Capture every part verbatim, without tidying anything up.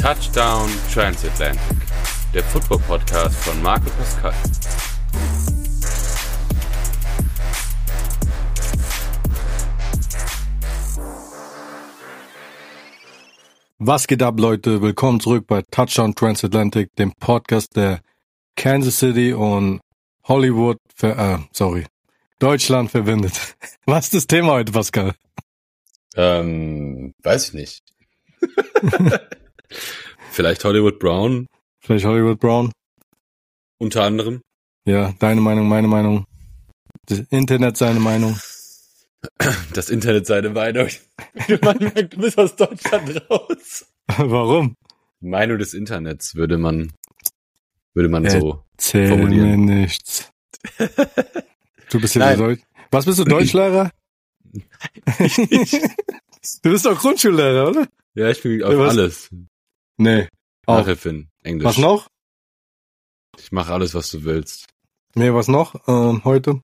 Touchdown Transatlantic, der Football-Podcast von Marco Pascal. Was geht ab, Leute? Willkommen zurück bei Touchdown Transatlantic, dem Podcast, der Kansas City und Hollywood, ver- äh, sorry, Deutschland verbindet. Was ist das Thema heute, Pascal? Ähm, weiß ich nicht. Vielleicht Hollywood Brown. Vielleicht Hollywood Brown? Unter anderem. Ja, deine Meinung, meine Meinung. Das Internet seine Meinung. Das Internet seine Meinung. Du bist aus Deutschland raus. Warum? Meinung des Internets würde man, würde man so Erzähl formulieren. mir nichts. Du bist ja Deutsch. Was bist du, Deutschlehrer? Du bist doch Grundschullehrer, oder? Ja, ich bin auf Ja, was? alles. Nee. Auch. Nachhilfen, Englisch. Was noch? Ich mache alles, was du willst. Nee, was noch? Ähm, heute?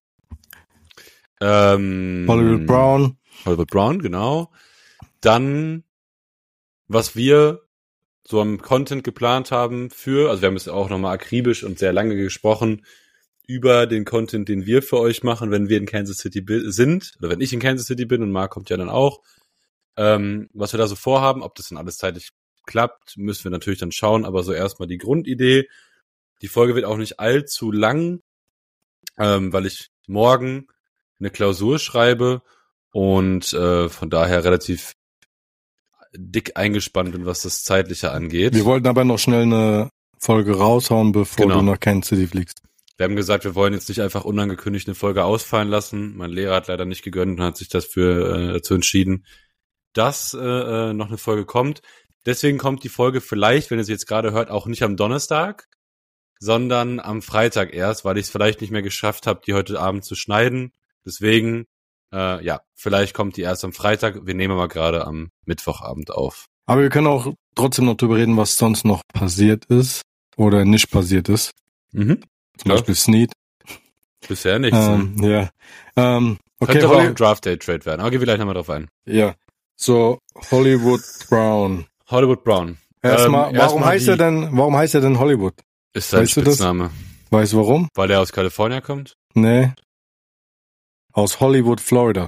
Ähm, Hollywood Brown. Hollywood Brown, genau. Dann, was wir so am Content geplant haben für, also wir haben es auch nochmal akribisch und sehr lange gesprochen, über den Content, den wir für euch machen, wenn wir in Kansas City bi- sind, oder wenn ich in Kansas City bin und Marc kommt ja dann auch. Ähm, was wir da so vorhaben, ob das dann alles zeitlich klappt, müssen wir natürlich dann schauen, aber so erstmal die Grundidee. Die Folge wird auch nicht allzu lang, ähm, weil ich morgen eine Klausur schreibe und äh, von daher relativ dick eingespannt bin, was das Zeitliche angeht. Wir wollten aber noch schnell eine Folge raushauen, bevor Genau. du nach Kansas City fliegst. Wir haben gesagt, wir wollen jetzt nicht einfach unangekündigt eine Folge ausfallen lassen. Mein Lehrer hat leider nicht gegönnt und hat sich dafür äh, dazu entschieden, dass äh, noch eine Folge kommt. Deswegen kommt die Folge vielleicht, wenn ihr sie jetzt gerade hört, auch nicht am Donnerstag, sondern am Freitag erst, weil ich es vielleicht nicht mehr geschafft habe, die heute Abend zu schneiden. Deswegen, äh, ja, vielleicht kommt die erst am Freitag. Wir nehmen aber gerade am Mittwochabend auf. Aber wir können auch trotzdem noch drüber reden, was sonst noch passiert ist oder nicht passiert ist. Mhm. Zum Ja. Beispiel Snead. Bisher nichts. Ähm, ne? ja. Ähm, okay, Könnte aber auch Holly- ein Draft-Day-Trade werden. Aber gehen wir gleich nochmal drauf ein. ja. So, Hollywood Brown. Hollywood Brown. Erstmal, Ähm, warum erstmal heißt die- er denn, warum heißt er denn Hollywood? Ist sein weißt du das? Spitzname. Weißt du warum? Weil er aus Kalifornien kommt? Nee. Aus Hollywood, Florida.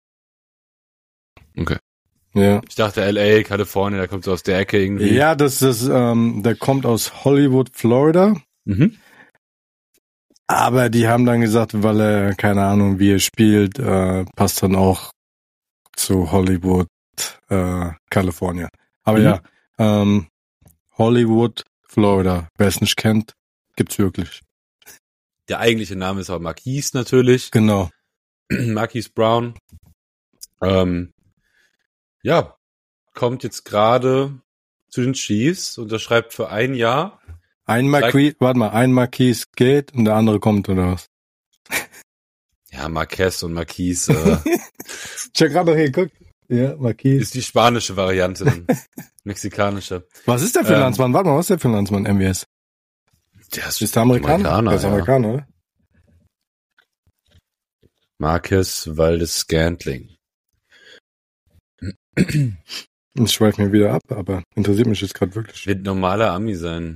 Okay. Ja. Ich dachte L A, Kalifornien, da kommt so aus der Ecke irgendwie. Ja, das ist, ähm, der kommt aus Hollywood, Florida. Mhm. Aber die haben dann gesagt, weil er, keine Ahnung, wie er spielt, äh, passt dann auch zu Hollywood, äh, Kalifornien. Aber Mhm. ja, ähm, Hollywood, Florida. Wer es nicht kennt, gibt's wirklich. Der eigentliche Name ist aber Marquise natürlich. Genau. Marquise Brown. Ähm, ja, kommt jetzt gerade zu den Chiefs, unterschreibt für ein Jahr. Ein Marquis, warte mal, ein Marquis geht und der andere kommt, oder was? Ja, Marquez und Marquise äh, Ich hab gerade noch hier geguckt. Ja, Marquis. ist die spanische Variante, dann. Mexikanische. Was ist der für ein Ähm, Landsmann? Warte mal, was ist der für ein Landsmann, M W S? Der ist, Ist der Amerikaner? Amerikaner, der ist ja. Amerikaner, oder? Marquez Valdes Scantling. Ich schweife mir wieder ab, aber interessiert mich jetzt gerade wirklich. Wird normaler Ami sein.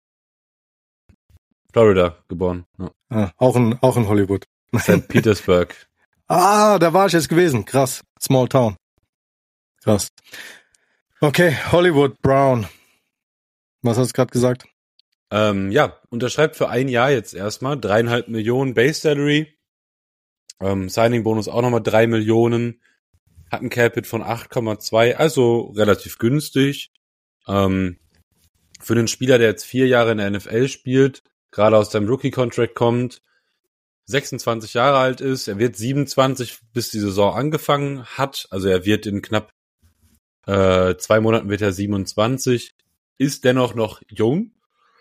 Florida geboren. Ja. Ah, auch in, auch in Hollywood. Sankt Petersburg. Ah, da war ich jetzt gewesen. Krass. Small Town. Krass. Okay, Hollywood Brown. Was hast du gerade gesagt? Ähm, ja, unterschreibt für ein Jahr jetzt erstmal. Dreieinhalb Millionen Base Salary. Ähm, Signing-Bonus auch nochmal drei Millionen. Hat ein Cap-Hit von acht Komma zwei, also relativ günstig. Ähm, für einen Spieler, der jetzt vier Jahre in der N F L spielt, gerade aus seinem Rookie-Contract kommt, sechsundzwanzig Jahre alt ist, er wird siebenundzwanzig, bis die Saison angefangen hat, also er wird in knapp äh, zwei Monaten wird er siebenundzwanzig, ist dennoch noch jung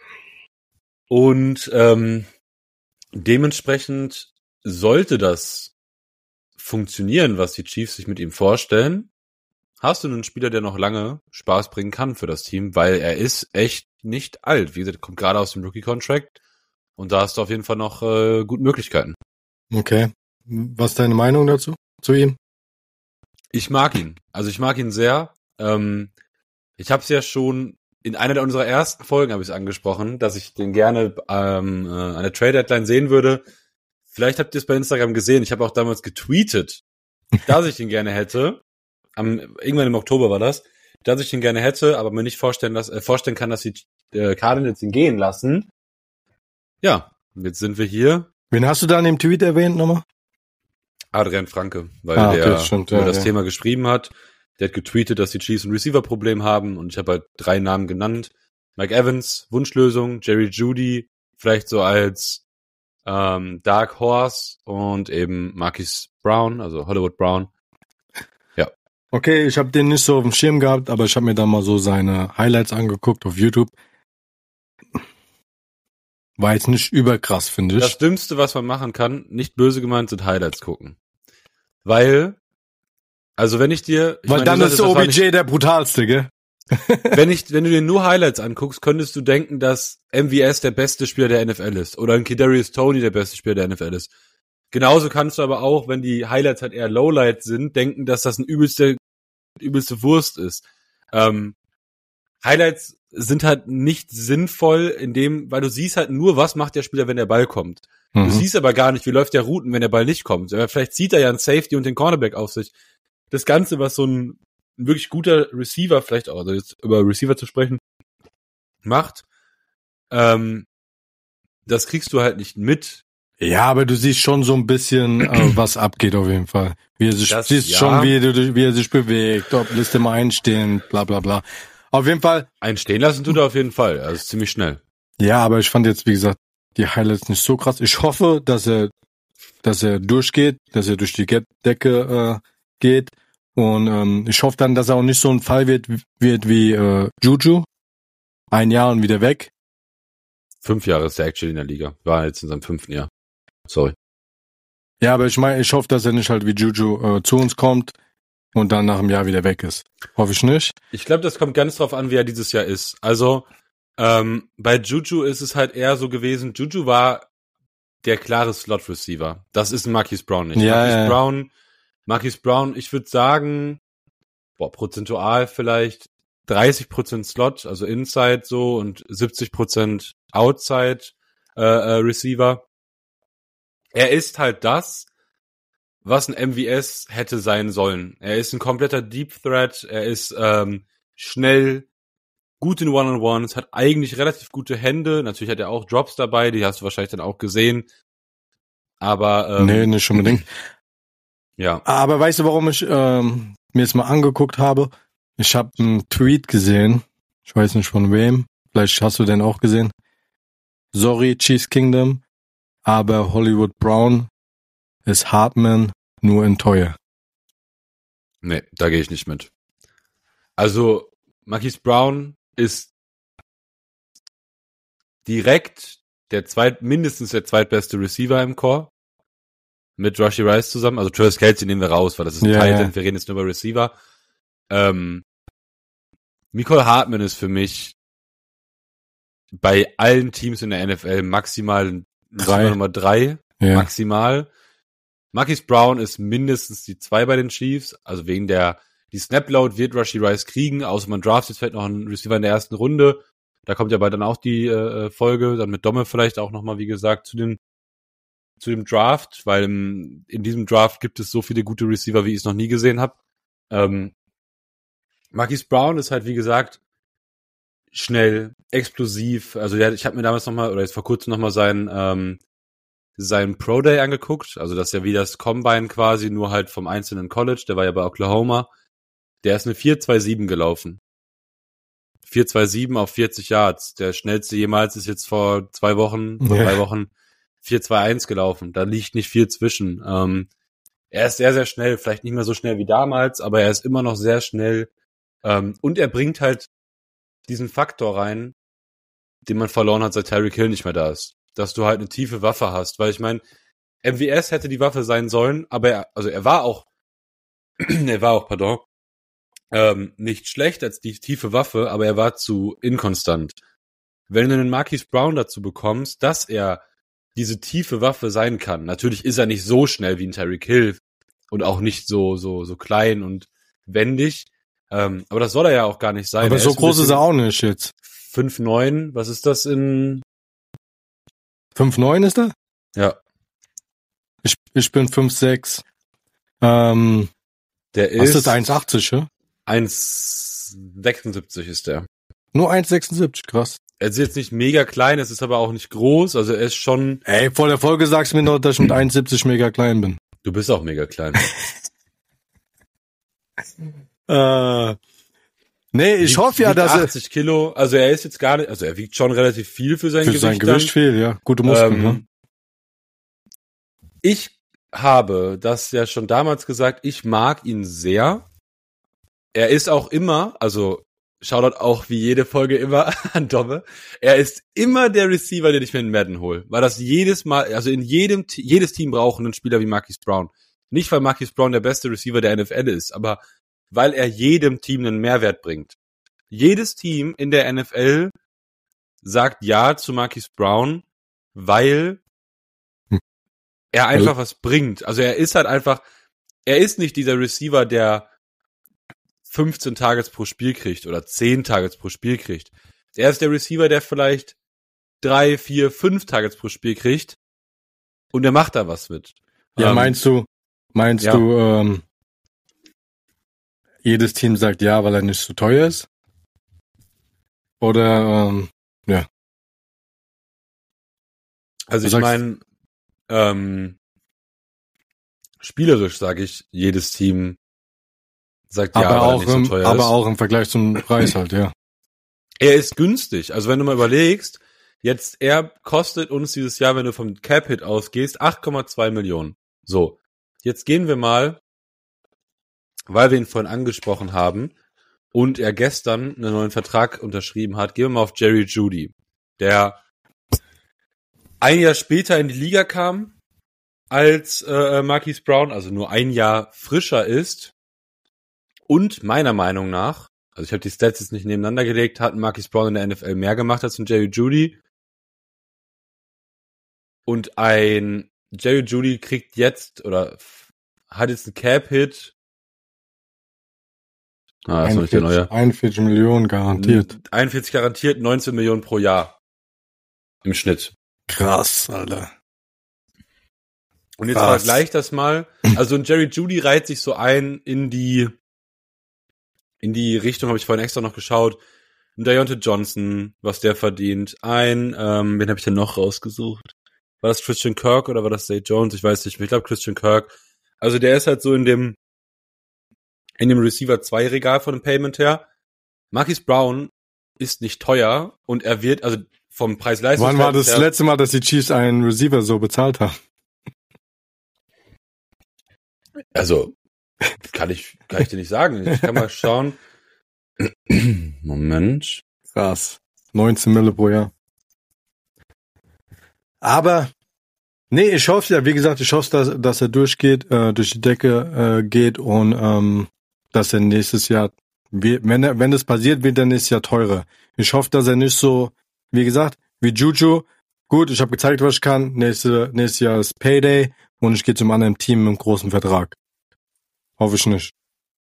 und ähm, dementsprechend sollte das funktionieren, was die Chiefs sich mit ihm vorstellen, hast du einen Spieler, der noch lange Spaß bringen kann für das Team, weil er ist echt nicht alt. Wie gesagt, kommt gerade aus dem Rookie-Contract und da hast du auf jeden Fall noch äh, gute Möglichkeiten. Okay. Was ist deine Meinung dazu? Zu ihm? Ich mag ihn. Also ich mag ihn sehr. Ähm, ich habe es ja schon in einer unserer ersten Folgen habe ich es angesprochen, dass ich den gerne ähm, äh, an der Trade-Deadline sehen würde. Vielleicht habt ihr es bei Instagram gesehen. Ich habe auch damals getweetet, dass ich ihn gerne hätte. Am, irgendwann im Oktober war das. Dass ich ihn gerne hätte, aber mir nicht vorstellen, dass, äh, vorstellen kann, dass die äh, Cardinals ihn gehen lassen. Ja, jetzt sind wir hier. Wen hast du da in dem Tweet erwähnt nochmal? Adrian Franke, weil ah, okay, der stimmt, über ja, das ja. Thema geschrieben hat. Der hat getweetet, dass die Chiefs ein Receiver-Problem haben und ich habe halt drei Namen genannt. Mike Evans, Wunschlösung, Jerry Jeudy, vielleicht so als ähm, Dark Horse und eben Marquise Brown, also Hollywood Brown. Ja. Okay, ich habe den nicht so auf dem Schirm gehabt, aber ich habe mir da mal so seine Highlights angeguckt auf YouTube. War jetzt nicht überkrass, finde ich. Das Dümmste, was man machen kann, nicht böse gemeint, sind Highlights gucken. Weil, also wenn ich dir... Ich Weil meine, dann du ist sagtest, O B das J war nicht, der brutalste, gell? wenn ich, wenn du dir nur Highlights anguckst, könntest du denken, dass M V S der beste Spieler der N F L ist. Oder ein Kadarius Toney der beste Spieler der N F L ist. Genauso kannst du aber auch, wenn die Highlights halt eher Lowlight sind, denken, dass das ein übelste, übelste Wurst ist. Ähm, Highlights sind halt nicht sinnvoll in dem, weil du siehst halt nur, was macht der Spieler, wenn der Ball kommt. Mhm. Du siehst aber gar nicht, wie läuft der Routen, wenn der Ball nicht kommt. Vielleicht zieht er ja einen Safety und den Cornerback auf sich. Das Ganze, was so ein, ein wirklich guter Receiver, vielleicht auch, also jetzt über Receiver zu sprechen, macht, ähm, das kriegst du halt nicht mit. Ja, aber du siehst schon so ein bisschen, äh, was abgeht auf jeden Fall. Wie er sich, Das, siehst ja. schon, wie er, wie er sich bewegt, ob lässt er mal einstehen, bla bla bla. Auf jeden Fall. Einstehen lassen tut er auf jeden Fall, also ziemlich schnell. Ja, aber ich fand jetzt, wie gesagt, die Highlights nicht so krass. Ich hoffe, dass er, dass er durchgeht, dass er durch die Decke äh, geht. Und ähm, ich hoffe dann, dass er auch nicht so ein Fall wird, wird wie äh, Juju. Ein Jahr und wieder weg. Fünf Jahre ist der actually in der Liga. War jetzt in seinem fünften Jahr. Sorry. Ja, aber ich meine, ich hoffe, dass er nicht halt wie Juju äh, zu uns kommt und dann nach einem Jahr wieder weg ist. Hoffe ich nicht. Ich glaube, das kommt ganz drauf an, wie er dieses Jahr ist. Also, ähm, bei Juju ist es halt eher so gewesen, Juju war der klare Slot-Receiver. Das ist ein Marquise Brown nicht. Ja, Marquise ja. Brown, Marquise Brown, ich würde sagen, boah, prozentual vielleicht dreißig Prozent Slot, also Inside so und siebzig Prozent Outside äh, äh, Receiver. Er ist halt das, was ein M V S hätte sein sollen. Er ist ein kompletter Deep Threat, er ist ähm, schnell, gut in One-on-Ones, hat eigentlich relativ gute Hände. Natürlich hat er auch Drops dabei, die hast du wahrscheinlich dann auch gesehen. Aber ähm, Nee, nicht unbedingt. ja. Aber weißt du, warum ich ähm, mir jetzt mal angeguckt habe? Ich habe einen Tweet gesehen. Ich weiß nicht von wem. Vielleicht hast du den auch gesehen. Sorry, Chiefs Kingdom, aber Hollywood Brown ist Hartman nur in teuer. Nee, da gehe ich nicht mit. Also, Marquise Brown ist direkt der zweit, mindestens der zweitbeste Receiver im Core. Mit Rashee Rice zusammen. Also Travis Kelce nehmen wir raus, weil das ist ein Ja, Tight ja. End. Wir reden jetzt nur über Receiver. Ähm, Mecole Hardman ist für mich bei allen Teams in der N F L maximal Drei. Nummer drei. Ja. Maximal. Marquise Brown ist mindestens die zwei bei den Chiefs, also wegen der, die Snap-Load wird Rashee Rice kriegen, außer man draftet vielleicht noch einen Receiver in der ersten Runde. Da kommt ja bald dann auch die äh, Folge, dann mit Domme vielleicht auch nochmal, wie gesagt, zu den, zu dem Draft, weil im, in diesem Draft gibt es so viele gute Receiver, wie ich es noch nie gesehen habe. Ähm, Marquise Brown ist halt, wie gesagt, schnell, explosiv, also der, ich habe mir damals nochmal, oder jetzt vor kurzem nochmal seinen, ähm, seinen Pro Day angeguckt, also das ist ja wie das Combine quasi, nur halt vom einzelnen College, der war ja bei Oklahoma, der ist eine vier zwei sieben gelaufen. vier zwei sieben auf vierzig Yards, der schnellste jemals ist jetzt vor zwei Wochen, vor Ja. drei Wochen vier zwei eins gelaufen, da liegt nicht viel zwischen. Ähm, er ist sehr, sehr schnell, vielleicht nicht mehr so schnell wie damals, aber er ist immer noch sehr schnell ähm, und er bringt halt diesen Faktor rein, den man verloren hat, seit Tyreek Hill nicht mehr da ist. Dass du halt eine tiefe Waffe hast, weil ich meine, M V S hätte die Waffe sein sollen, aber er, also er war auch, er war auch, pardon, ähm, nicht schlecht als die tiefe Waffe, aber er war zu inkonstant. Wenn du einen Marquise Brown dazu bekommst, dass er diese tiefe Waffe sein kann, natürlich ist er nicht so schnell wie ein Tyreek Hill und auch nicht so, so, so klein und wendig, Ähm, aber das soll er ja auch gar nicht sein. Aber er so ist groß ist er auch nicht jetzt. fünf neun, was ist das in... fünf neun ist er? Ja. Ich, ich bin fünf sechs. Ähm, Der was ist... ist das, eins achtzig, ja? eins sechsundsiebzig ist der. Nur eins sechsundsiebzig, krass. Er ist jetzt nicht mega klein, es ist aber auch nicht groß, also er ist schon... Ey, vor der Folge sagst du mir noch, dass ich mit eins siebzig mega klein bin. Du bist auch mega klein. äh, nee, ich wiegt, hoffe ja, wiegt dass er... achtzig Kilo, also er ist jetzt gar nicht, also er wiegt schon relativ viel für sein Für Gewicht. sein Gewicht dann. viel, ja. Gute Muskeln, ähm, ne? Ich habe das ja schon damals gesagt, ich mag ihn sehr. Er ist auch immer, also Shoutout auch wie jede Folge immer an Dobbe, er ist immer der Receiver, den ich mir in Madden hole. Weil das jedes Mal, also in jedem, jedes Team braucht einen Spieler wie Marquise Brown. Nicht, weil Marquise Brown der beste Receiver der N F L ist, aber weil er jedem Team einen Mehrwert bringt. Jedes Team in der N F L sagt ja zu Marquise Brown, weil er einfach was bringt. Also er ist halt einfach, er ist nicht dieser Receiver, der fünfzehn Targets pro Spiel kriegt oder zehn Targets pro Spiel kriegt. Er ist der Receiver, der vielleicht drei, vier, fünf Targets pro Spiel kriegt und er macht da was mit. Ja, ähm, meinst du, meinst ja. du, ähm, jedes Team sagt ja, weil er nicht so teuer ist? Oder, ähm, ja. Also Was ich sagst meine, ähm, spielerisch sage ich, jedes Team sagt ja, aber weil er auch nicht so im, teuer aber ist. auch im Vergleich zum Preis halt, ja. Er ist günstig. Also wenn du mal überlegst, jetzt er kostet uns dieses Jahr, wenn du vom Cap-Hit ausgehst, acht Komma zwei Millionen. So, jetzt gehen wir mal, weil wir ihn vorhin angesprochen haben und er gestern einen neuen Vertrag unterschrieben hat, gehen wir mal auf Jerry Jeudy, der ein Jahr später in die Liga kam als äh, Marquise Brown, also nur ein Jahr frischer ist und meiner Meinung nach, also ich habe die Stats jetzt nicht nebeneinander gelegt, hat Marquise Brown in der N F L mehr gemacht als ein Jerry Jeudy. Und ein Jerry Jeudy kriegt jetzt oder hat jetzt einen Cap-Hit. Ah, das ist noch nicht der neue. einundvierzig Millionen garantiert. einundvierzig garantiert, neunzehn Millionen pro Jahr. Im Schnitt. Krass, Alter. Und jetzt Krass. vergleich das mal. Also ein Jerry Jeudy reiht sich so ein in die in die Richtung, habe ich vorhin extra noch geschaut. Ein Deontay Johnson, was der verdient. Ein, ähm, wen habe ich denn noch rausgesucht? War das Christian Kirk oder war das Zay Jones? Ich weiß nicht mehr. Ich glaube Christian Kirk. Also der ist halt so in dem in dem Receiver zwei Regal von dem Payment her. Marquise Brown ist nicht teuer und er wird, also vom Preis-Leistungs- Wann war das her, letzte Mal, dass die Chiefs einen Receiver so bezahlt haben? Also, kann ich, kann ich dir nicht sagen. Ich kann mal schauen. Moment. Krass. neunzehn Mille pro Jahr. Aber, nee, ich hoffe ja, wie gesagt, ich hoffe, dass, dass er durchgeht, äh, durch die Decke äh, geht und ähm, dass er nächstes Jahr, wenn er, wenn das passiert, wird er nächstes Jahr teurer. Ich hoffe, dass er nicht so, wie gesagt, wie Juju, gut, ich habe gezeigt, was ich kann, nächste, nächstes Jahr ist Payday und ich gehe zum anderen Team mit einem großen Vertrag. Hoffe ich nicht.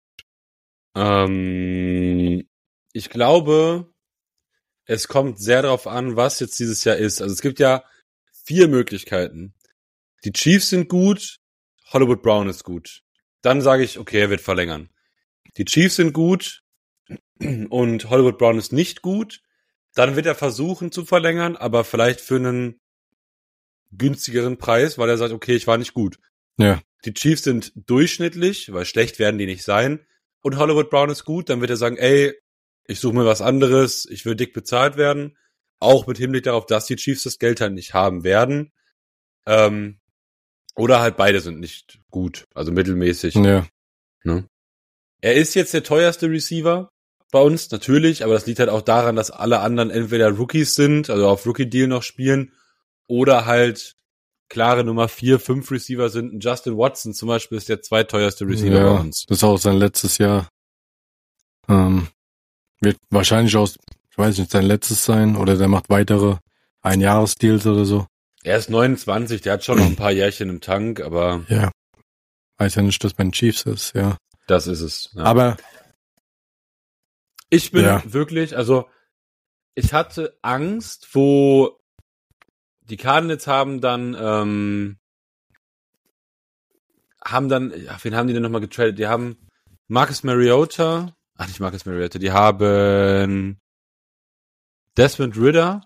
Ähm, ich glaube, es kommt sehr darauf an, was jetzt dieses Jahr ist. Also es gibt ja vier Möglichkeiten. Die Chiefs sind gut, Hollywood Brown ist gut. Dann sage ich, okay, er wird verlängern. Die Chiefs sind gut und Hollywood Brown ist nicht gut. Dann wird er versuchen zu verlängern, aber vielleicht für einen günstigeren Preis, weil er sagt, okay, ich war nicht gut. Ja. Die Chiefs sind durchschnittlich, weil schlecht werden die nicht sein. Und Hollywood Brown ist gut, dann wird er sagen, ey, ich suche mir was anderes, ich will dick bezahlt werden. Auch mit Hinblick darauf, dass die Chiefs das Geld halt nicht haben werden. Ähm, oder halt beide sind nicht gut, also mittelmäßig. Ja. Ne? Er ist jetzt der teuerste Receiver bei uns, natürlich, aber das liegt halt auch daran, dass alle anderen entweder Rookies sind, also auf Rookie-Deal noch spielen, oder halt klare Nummer vier, fünf Receiver sind. Ein Justin Watson zum Beispiel ist der zweiteuerste Receiver ja, bei uns. Das ist auch sein letztes Jahr. Ähm, wird wahrscheinlich auch, ich weiß nicht, sein letztes sein oder der macht weitere Einjahresdeals oder so. Er ist neunundzwanzig, der hat schon noch ein paar Jährchen im Tank, aber ja, weiß ja nicht, dass bei den Chiefs ist, ja. Das ist es. Ja. Aber Ich bin Ja. wirklich, also ich hatte Angst, wo die Cardinals haben dann, ähm, haben dann, ja, wen haben die denn nochmal getradet? Die haben Marcus Mariota, ach nicht Marcus Mariota, die haben Desmond Ridder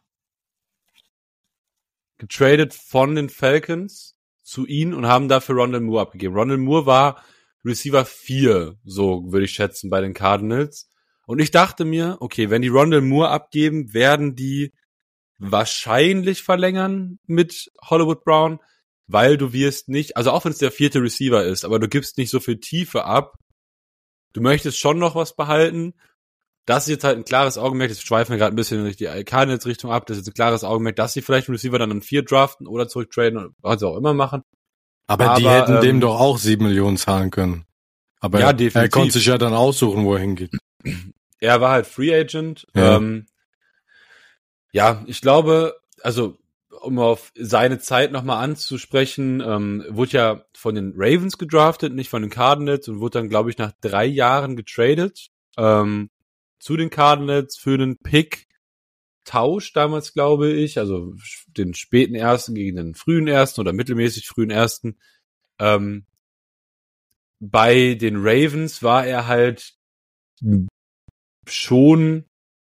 getradet von den Falcons zu ihnen und haben dafür Rondale Moore abgegeben. Rondale Moore war Receiver vier, so würde ich schätzen, bei den Cardinals. Und ich dachte mir, okay, wenn die Rondale Moore abgeben, werden die wahrscheinlich verlängern mit Hollywood Brown, weil du wirst nicht, also auch wenn es der vierte Receiver ist, aber du gibst nicht so viel Tiefe ab. Du möchtest schon noch was behalten. Das ist jetzt halt ein klares Augenmerk, das schweifen wir gerade ein bisschen in die Cardinals-Richtung ab, das ist jetzt ein klares Augenmerk, dass sie vielleicht einen Receiver dann an vier draften oder zurücktraden oder was sie auch immer machen. Aber, Aber die hätten ähm, dem doch auch sieben Millionen zahlen können. Aber ja, er, definitiv. er konnte sich ja dann aussuchen, wo er hingeht. Er war halt Free Agent. Ja. Ähm, ja, ich glaube, also um auf seine Zeit nochmal anzusprechen, ähm, wurde ja von den Ravens gedraftet, nicht von den Cardinals und wurde dann, glaube ich, nach drei Jahren getradet ähm, zu den Cardinals für einen Pick-Tausch damals, glaube ich, also den späten Ersten gegen den frühen Ersten oder mittelmäßig frühen Ersten. Ähm, bei den Ravens war er halt schon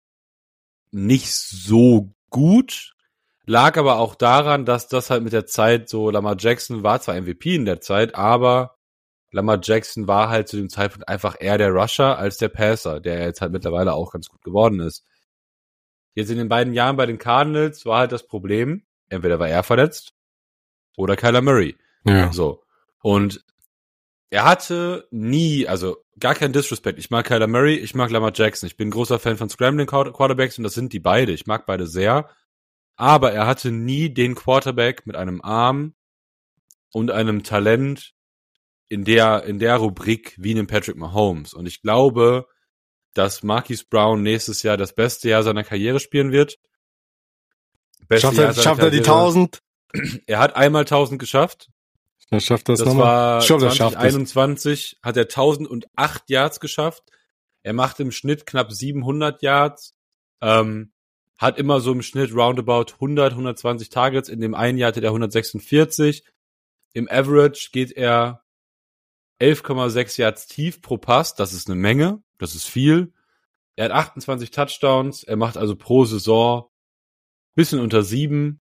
nicht so gut, lag aber auch daran, dass das halt mit der Zeit so, Lamar Jackson war zwar M V P in der Zeit, aber Lamar Jackson war halt zu dem Zeitpunkt einfach eher der Rusher als der Passer, der jetzt halt mittlerweile auch ganz gut geworden ist. Jetzt in den beiden Jahren bei den Cardinals war halt das Problem, entweder war er verletzt oder Kyler Murray. Ja. So. Und er hatte nie, also gar kein Disrespect. Ich mag Kyler Murray, ich mag Lamar Jackson. Ich bin ein großer Fan von Scrambling Quarterbacks und das sind die beide. Ich mag beide sehr. Aber er hatte nie den Quarterback mit einem Arm und einem Talent in der, in der Rubrik wie einem Patrick Mahomes. Und ich glaube, dass Marquise Brown nächstes Jahr das beste Jahr seiner Karriere spielen wird. Beste Schafft er, Jahr seiner schafft er die Karriere. tausend? Er hat einmal tausend geschafft. Er schafft das, Das nochmal. war Ich glaube, er schafft zwanzig einundzwanzig, hat er tausendacht Yards geschafft. Er macht im Schnitt knapp siebenhundert Yards. Ähm, hat immer so im Schnitt roundabout hundert, hundertzwanzig Targets. In dem einen Jahr hatte er hundertsechsundvierzig. Im Average geht er elf Komma sechs Yards tief pro Pass. Das ist eine Menge. Das ist viel. Er hat achtundzwanzig Touchdowns. Er macht also pro Saison bisschen unter sieben.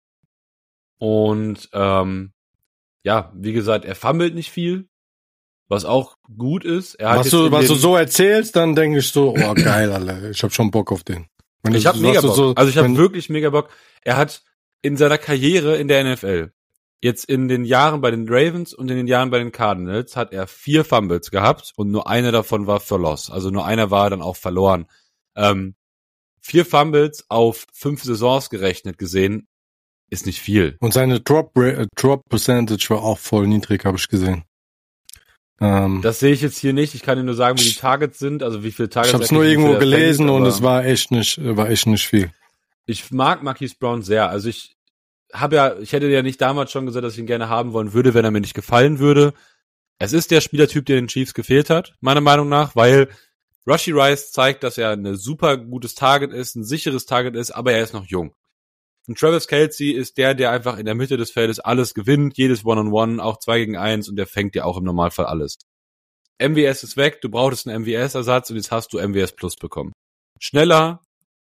Und ähm, ja, wie gesagt, er fummelt nicht viel, was auch gut ist. Er hat Was, jetzt du, in was den, du so erzählst, dann denke ich so, oh geil, Alter, ich hab schon Bock auf den. Wenn Ich du- habe mega was du Bock. so- also ich habe wenn- wirklich mega Bock. Er hat in seiner Karriere in der N F L, jetzt in den Jahren bei den Ravens und in den Jahren bei den Cardinals, hat er vier Fumbles gehabt und nur einer davon war für Loss. Also nur einer war dann auch verloren. Ähm, vier Fumbles auf fünf Saisons gerechnet gesehen, ist nicht viel. Und seine Drop, Ra- Drop Percentage war auch voll niedrig, habe ich gesehen. Ähm, Das sehe ich jetzt hier nicht. Ich kann dir nur sagen, wie die Targets sind, also wie viele Targets. ich habe es er nur kriegt, wie irgendwo viel er gelesen fängt, und aber es war echt nicht, war echt nicht viel. ich mag Marquise Brown sehr. Also ich habe ja, ich hätte ja nicht damals schon gesagt, dass ich ihn gerne haben wollen würde, wenn er mir nicht gefallen würde. Es ist der Spielertyp, der den Chiefs gefehlt hat, meiner Meinung nach, weil Rashee Rice zeigt, dass er ein super gutes Target ist, ein sicheres Target ist, aber er ist noch jung. Und Travis Kelce ist der, der einfach in der Mitte des Feldes alles gewinnt, jedes One-on-One, auch zwei gegen eins und der fängt dir auch im Normalfall alles. M V S ist weg, du brauchtest einen M V S-Ersatz und jetzt hast du M V S Plus bekommen. Schneller,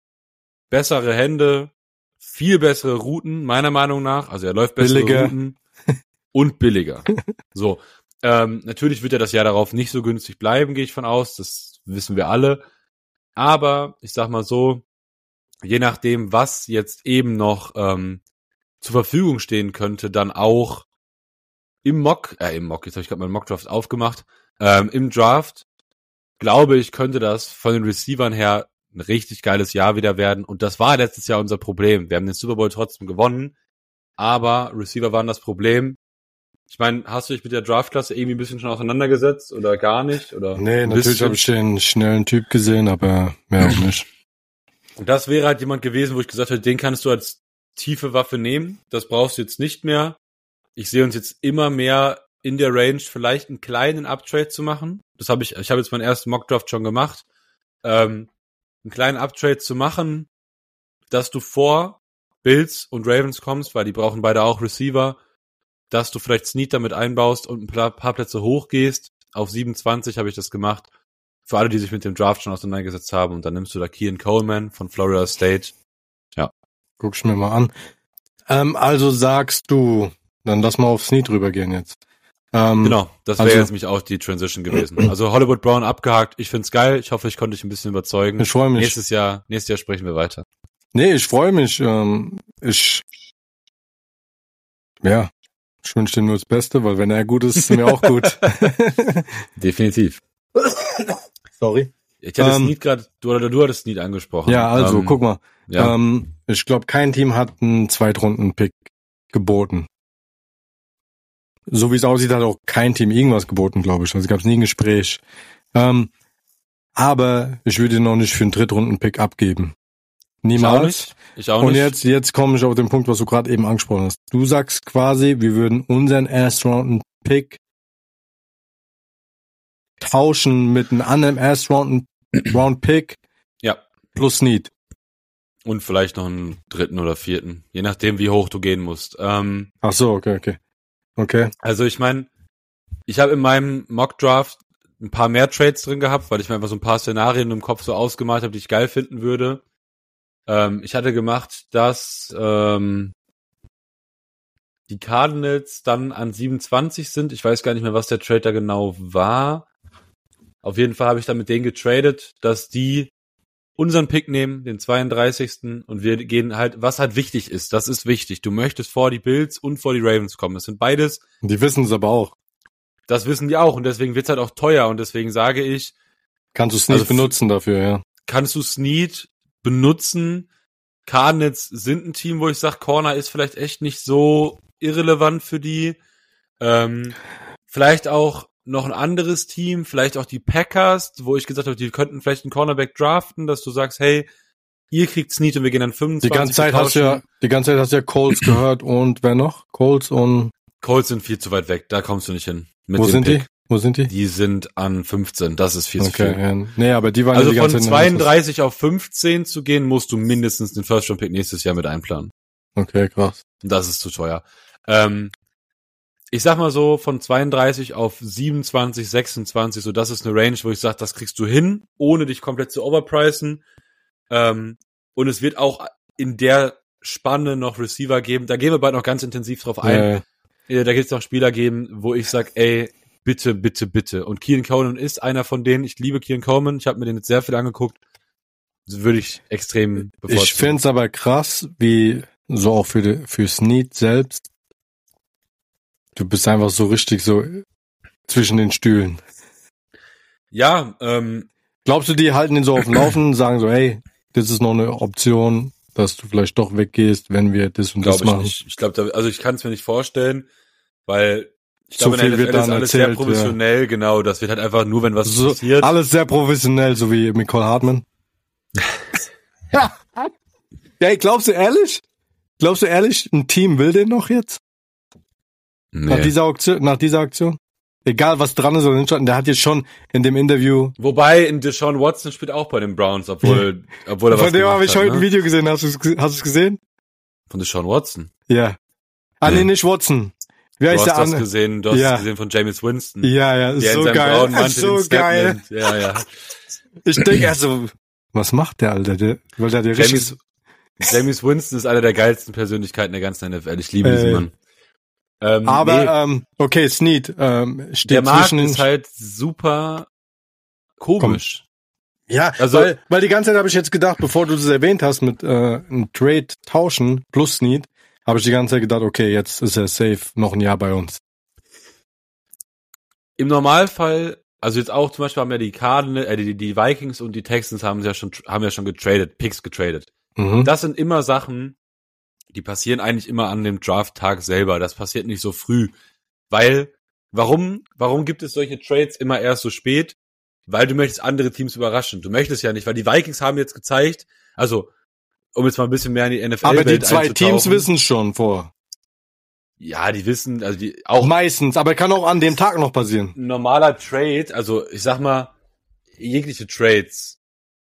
bessere Hände, viel bessere Routen, meiner Meinung nach. Also er läuft bessere Billiger. Routen und billiger. So, ähm, natürlich wird er das Jahr darauf nicht so günstig bleiben, gehe ich von aus. Das wissen wir alle. Aber ich sag mal so, je nachdem, was jetzt eben noch ähm, zur Verfügung stehen könnte, dann auch im Mock, äh, im Mock, jetzt habe ich gerade meinen Mock-Draft aufgemacht, ähm, im Draft, glaube ich, könnte das von den Receivern her ein richtig geiles Jahr wieder werden. Und das war letztes Jahr unser Problem. Wir haben den Super Bowl trotzdem gewonnen, aber Receiver waren das Problem. Ich meine, hast du dich mit der Draftklasse irgendwie ein bisschen schon auseinandergesetzt oder gar nicht? Oder Nee, ein natürlich bisschen? habe ich den schnellen Typ gesehen, aber mehr auch nicht. Und das wäre halt jemand gewesen, wo ich gesagt hätte, den kannst du als tiefe Waffe nehmen. Das brauchst du jetzt nicht mehr. Ich sehe uns jetzt immer mehr in der Range, vielleicht einen kleinen Uptrade zu machen. Das habe ich, ich habe jetzt meinen ersten Mockdraft schon gemacht. Ähm, einen kleinen Uptrade zu machen, dass du vor Bills und Ravens kommst, weil die brauchen beide auch Receiver, dass du vielleicht Snead damit einbaust und ein paar Plätze hochgehst. Auf siebenundzwanzig habe ich das gemacht. Für alle, die sich mit dem Draft schon auseinandergesetzt haben. Und dann nimmst du da Kean Coleman von Florida State. Ja. Guck ich mir mal an. Ähm, also sagst du, dann lass mal auf Snead rübergehen jetzt. Ähm, genau, das wäre also, jetzt nämlich auch die Transition gewesen. Also Hollywood Brown abgehakt. Ich find's geil. Ich hoffe, ich konnte dich ein bisschen überzeugen. Ich freue mich. Nächstes Jahr, nächstes Jahr sprechen wir weiter. Nee, ich freue mich. Ähm, ich, ja, ich wünsche dir nur das Beste, weil wenn er gut ist, ist er mir auch gut. Definitiv. Sorry. Ich hatte Ähm, Snead gerade, du oder du hattest Snead angesprochen. Ja, also ähm, guck mal. Ja. Ähm, ich glaube, kein Team hat einen Zweitrunden-Pick geboten. So wie es aussieht, hat auch kein Team irgendwas geboten, glaube ich. Also gab es nie ein Gespräch. Ähm, aber ich würde ihn noch nicht für einen Drittrunden-Pick abgeben. Niemals. Ich auch nicht. Ich auch Und nicht. jetzt, jetzt komme ich auf den Punkt, was du gerade eben angesprochen hast. Du sagst quasi, wir würden unseren Erstrunden-Pick tauschen mit einem anderen Erstrunden-Pick Ja. plus Need. Und vielleicht noch einen dritten oder vierten. Je nachdem, wie hoch du gehen musst. Ähm, Ach so, okay, okay. Okay. also ich meine, ich habe in meinem Mock-Draft ein paar mehr Trades drin gehabt, weil ich mir einfach so ein paar Szenarien im Kopf so ausgemalt habe, die ich geil finden würde. Ähm, ich hatte gemacht, dass ähm, die Cardinals dann an siebenundzwanzig sind. Ich weiß gar nicht mehr, was der Trade da genau war. Auf jeden Fall habe ich dann mit denen getradet, dass die unseren Pick nehmen, den zweiunddreißigsten und wir gehen halt, was halt wichtig ist, das ist wichtig. Du möchtest vor die Bills und vor die Ravens kommen. Das sind beides. Die wissen es aber auch. Das wissen die auch und deswegen wird's halt auch teuer und deswegen sage ich, Kannst du es nicht Also f- benutzen dafür, ja. kannst du Snead benutzen. Cardinals sind ein Team, wo ich sage, Corner ist vielleicht echt nicht so irrelevant für die. Ähm, vielleicht auch noch ein anderes Team, vielleicht auch die Packers, wo ich gesagt habe, die könnten vielleicht einen Cornerback draften, dass du sagst, hey, ihr kriegt Snead und wir gehen dann Die fünfundzwanzig. ganze Zeit wir hast du ja, tauschen. die ganze Zeit hast du ja Colts gehört und wer noch? Colts und, Colts sind viel zu weit weg, da kommst du nicht hin. Mit wo dem sind Pick. die? Wo sind die? Die sind an fünfzehn, das ist viel zu Okay, viel. ja. Nee, aber die waren Also ja die von ganze Zeit. zweiunddreißig auf fünfzehn zu gehen, musst du mindestens den First-Round-Pick nächstes Jahr mit einplanen. Okay, krass. Und das ist zu teuer. Ähm, ich sag mal so, von zweiunddreißig auf siebenundzwanzig, sechsundzwanzig, so das ist eine Range, wo ich sage, das kriegst du hin, ohne dich komplett zu overpricen. Ähm, und es wird auch in der Spanne noch Receiver geben. Da gehen wir bald noch ganz intensiv drauf ein. Ja, ja. Äh, Da wird es noch Spieler geben, wo ich sag, ey, bitte, bitte, bitte. Und Kean Coleman ist einer von denen. Ich liebe Kean Coleman. Ich habe mir den jetzt sehr viel angeguckt. Das würde ich extrem bevorzugen. Ich find's aber krass, wie so auch für die, für Snead selbst. Du bist einfach so richtig so zwischen den Stühlen. Ja, ähm, Glaubst du, die halten ihn so auf dem Laufen, sagen so, hey, das ist noch eine Option, dass du vielleicht doch weggehst, wenn wir das und das glaube ich machen? nicht. Ich glaube, also ich kann es mir nicht vorstellen, weil ich Zu glaube, in viel der wird N F L ist dann alles sehr erzählt, professionell, genau. Das wird halt einfach nur, wenn was So, passiert. alles sehr professionell, so wie Nicole Hartmann. Ja. Hey, glaubst du ehrlich? Glaubst du ehrlich, ein Team will den noch jetzt? Nach Nee. dieser Aktion, nach dieser Aktion? Egal, was dran ist oder nicht, der hat jetzt schon in dem Interview, Wobei, in Deshaun Watson spielt auch bei den Browns, obwohl, obwohl er was von dem gemacht habe ich hat, heute ne? ein Video gesehen, hast du es hast du's gesehen? Von Deshaun Watson. Ja. Ah, nee, Nee. nicht Watson. Wie Du heißt hast der das andere? gesehen, du hast Ja. es gesehen von Jameis Winston. Ja, ja, ist Der in so seinem braunen geil. Mantel So den Snap geil. nimmt. Ja, ja. Ich denke erst so, was macht der, Alter? Der, weil der der richtig, Jameis, Jameis Winston ist einer der geilsten Persönlichkeiten der ganzen N F L. Ich liebe Äh, diesen Mann. Ähm, aber, nee, ähm, okay, Snead, ähm, steht der Markt zwischen den, ist halt super komisch. ja, also- weil, weil die ganze Zeit habe ich jetzt gedacht, bevor du das erwähnt hast mit, äh, einem Trade tauschen plus Snead, habe ich die ganze Zeit gedacht, okay, jetzt ist er safe noch ein Jahr bei uns. Im Normalfall, also jetzt auch zum Beispiel haben ja die Cardinals, äh, die, die Vikings und die Texans haben ja schon, haben ja schon getradet, Picks getradet. Mhm. Das sind immer Sachen, die passieren eigentlich immer an dem Draft-Tag selber. Das passiert nicht so früh. Weil, warum, warum gibt es solche Trades immer erst so spät? Weil du möchtest andere Teams überraschen. Du möchtest ja nicht, weil die Vikings haben jetzt gezeigt, also, um jetzt mal ein bisschen mehr in die N F L-Welt Aber die zwei Teams einzutauchen. wissen schon vor. Ja, die wissen, also die, auch Meistens, aber kann auch an dem Tag noch passieren. ein normaler Trade, also ich sag mal, jegliche Trades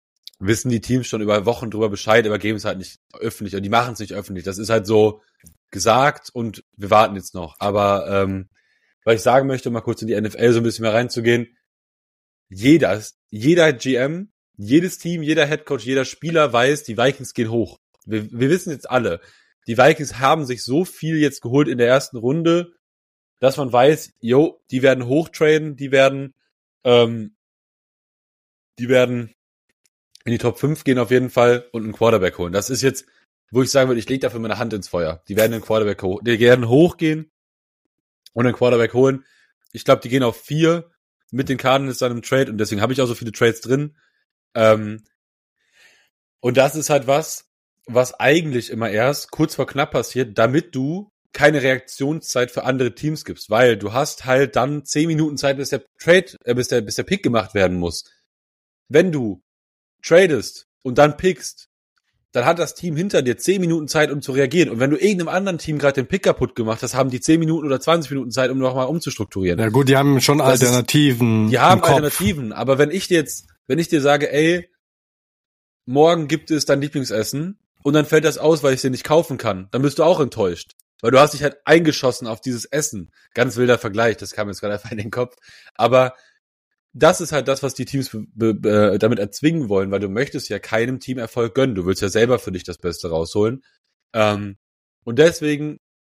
wissen die Teams schon über Wochen drüber Bescheid, aber geben es halt nicht öffentlich und die machen es nicht öffentlich. Das ist halt so gesagt und wir warten jetzt noch. Aber ähm, was ich sagen möchte, um mal kurz in die N F L so ein bisschen mehr reinzugehen, jeder, jeder G M, jedes Team, jeder Headcoach, jeder Spieler weiß, die Vikings gehen hoch. Wir, wir wissen jetzt alle, die Vikings haben sich so viel jetzt geholt in der ersten Runde, dass man weiß, yo, die werden hochtraden, die werden ähm, die werden in die Top fünf gehen auf jeden Fall und einen Quarterback holen. Das ist jetzt, wo ich sagen würde, ich lege dafür meine Hand ins Feuer. Die werden einen Quarterback holen. Die werden hochgehen und einen Quarterback holen. Ich glaube, die gehen auf vier mit den Cardinals dann im Trade und deswegen habe ich auch so viele Trades drin. Ähm, und das ist halt was, was eigentlich immer erst kurz vor knapp passiert, damit du keine Reaktionszeit für andere Teams gibst, weil du hast halt dann zehn Minuten Zeit, bis der Trade, äh, bis der, bis der Pick gemacht werden muss. Wenn du tradest und dann pickst, dann hat das Team hinter dir zehn Minuten Zeit, um zu reagieren. Und wenn du irgendeinem anderen Team gerade den Pick kaputt gemacht hast, haben die zehn Minuten oder zwanzig Minuten Zeit, um nochmal umzustrukturieren. Ja gut, die haben schon das Alternativen. Ist, die haben Alternativen, aber wenn ich dir jetzt, wenn ich dir sage, ey, morgen gibt es dein Lieblingsessen und dann fällt das aus, weil ich es dir nicht kaufen kann, dann bist du auch enttäuscht. Weil du hast dich halt eingeschossen auf dieses Essen. Ganz wilder Vergleich, das kam jetzt gerade einfach in den Kopf. Aber das ist halt das, was die Teams be- be- damit erzwingen wollen, weil du möchtest ja keinem Team Erfolg gönnen. Du willst ja selber für dich das Beste rausholen. Ähm, und deswegen,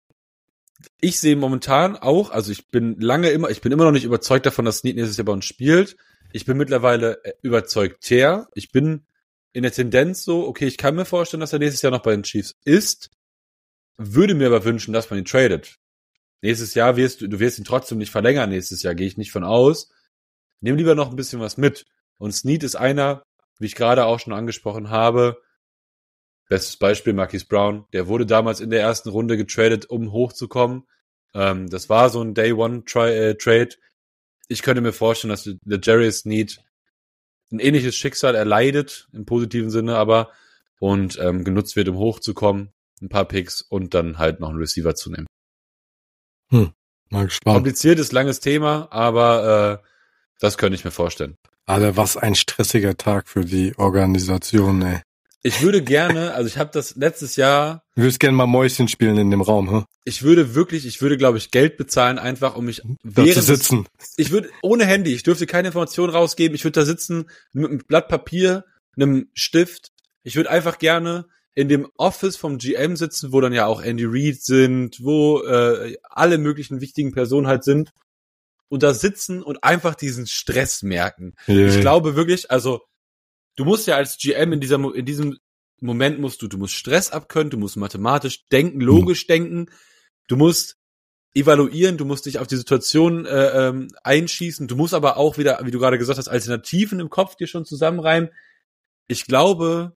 ich sehe momentan auch, also ich bin lange immer, ich bin immer noch nicht überzeugt davon, dass Snead nächstes Jahr bei uns spielt. Ich bin mittlerweile überzeugter. Ich bin in der Tendenz so, okay, ich kann mir vorstellen, dass er nächstes Jahr noch bei den Chiefs ist, würde mir aber wünschen, dass man ihn tradet. Nächstes Jahr wirst du, du wirst ihn trotzdem nicht verlängern, nächstes Jahr gehe ich nicht von aus. Nimm lieber noch ein bisschen was mit. Und Snead ist einer, wie ich gerade auch schon angesprochen habe, bestes Beispiel Marquise Brown, der wurde damals in der ersten Runde getradet, um hochzukommen. Ähm, das war so ein Day-One-Trade. Ich könnte mir vorstellen, dass der Jerry Snead ein ähnliches Schicksal erleidet, im positiven Sinne aber, und ähm, genutzt wird, um hochzukommen, ein paar Picks und dann halt noch einen Receiver zu nehmen. Hm, mal gespannt. Kompliziertes, langes Thema, aber äh, das könnte ich mir vorstellen. Alter, was ein stressiger Tag für die Organisation, ey. Ich würde gerne, also ich habe das letztes Jahr... Du würdest gerne mal Mäuschen spielen in dem Raum, hä? Ich würde wirklich, ich würde, glaube ich, Geld bezahlen, einfach um mich... Da zu sitzen. Des, ich würde, ohne Handy, ich dürfte keine Informationen rausgeben, ich würde da sitzen mit einem Blatt Papier, einem Stift. Ich würde einfach gerne in dem Office vom G M sitzen, wo dann ja auch Andy Reid sind, wo äh, alle möglichen wichtigen Personen halt sind. Und da sitzen und einfach diesen Stress merken. Yeah. Ich glaube wirklich, also du musst ja als G M in dieser in diesem Moment musst du, du musst Stress abkönnen, du musst mathematisch denken, logisch hm. denken, du musst evaluieren, du musst dich auf die Situation äh, ähm, einschießen, du musst aber auch wieder, wie du gerade gesagt hast, Alternativen im Kopf dir schon zusammenreimen. Ich glaube,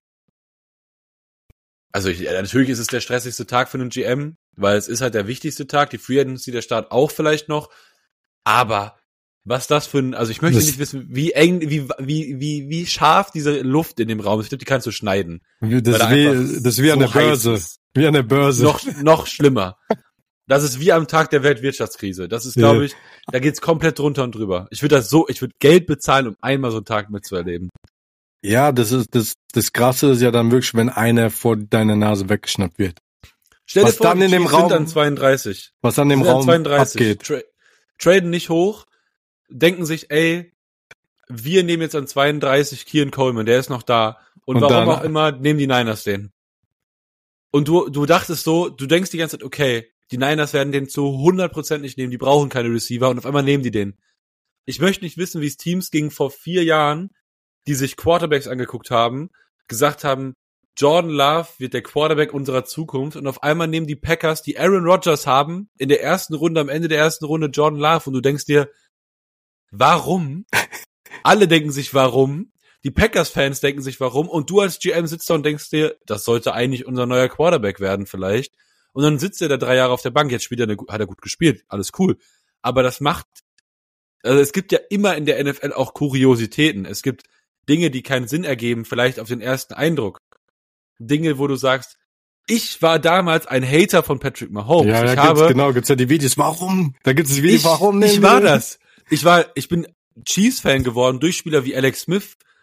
also ich, natürlich ist es der stressigste Tag für einen G M, weil es ist halt der wichtigste Tag, die Free Agency, der Start auch vielleicht noch. Aber was das für ein, also ich möchte das nicht wissen, wie eng, wie, wie, wie, wie scharf diese Luft in dem Raum ist. Ich glaube, die kannst du schneiden. Das ist wie, das ist wie an der Börse. Wie an der Börse. Noch, noch schlimmer. Das ist wie am Tag der Weltwirtschaftskrise. Das ist, glaube ich, da geht's komplett drunter und drüber. Ich würde das so, ich würde Geld bezahlen, um einmal so einen Tag mitzuerleben. Ja, das ist, das, das Krasse ist ja dann wirklich, wenn einer vor deiner Nase weggeschnappt wird. Stell dir vor, dann in dem Raum, dann zweiunddreißig. Was an dem Raum abgeht. Tra- traden nicht hoch, denken sich, ey, wir nehmen jetzt an zweiunddreißig Kieran Coleman, der ist noch da. Und, und warum auch immer, nehmen die Niners den. Und du, du dachtest so, du denkst die ganze Zeit, okay, die Niners werden den zu hundert Prozent nicht nehmen, die brauchen keine Receiver und auf einmal nehmen die den. Ich möchte nicht wissen, wie es Teams ging vor vier Jahren, die sich Quarterbacks angeguckt haben, gesagt haben, Jordan Love wird der Quarterback unserer Zukunft und auf einmal nehmen die Packers, die Aaron Rodgers haben, in der ersten Runde, am Ende der ersten Runde Jordan Love und du denkst dir, warum? Alle denken sich, warum? Die Packers-Fans denken sich, warum? Und du als G M sitzt da und denkst dir, das sollte eigentlich unser neuer Quarterback werden vielleicht. Und dann sitzt er da drei Jahre auf der Bank, jetzt spielt er eine, hat er gut gespielt, alles cool. Aber das macht, also es gibt ja immer in der N F L auch Kuriositäten. Es gibt Dinge, die keinen Sinn ergeben, vielleicht auf den ersten Eindruck. Dinge, wo du sagst, ich war damals ein Hater von Patrick Mahomes. Ja, ich da habe, gibt's, genau, gibt's ja die Videos. Warum? Da gibt's die Videos, ich, warum nicht? Ich war das. Ich war, ich bin Chiefs-Fan geworden durch Spieler wie Alex Smith,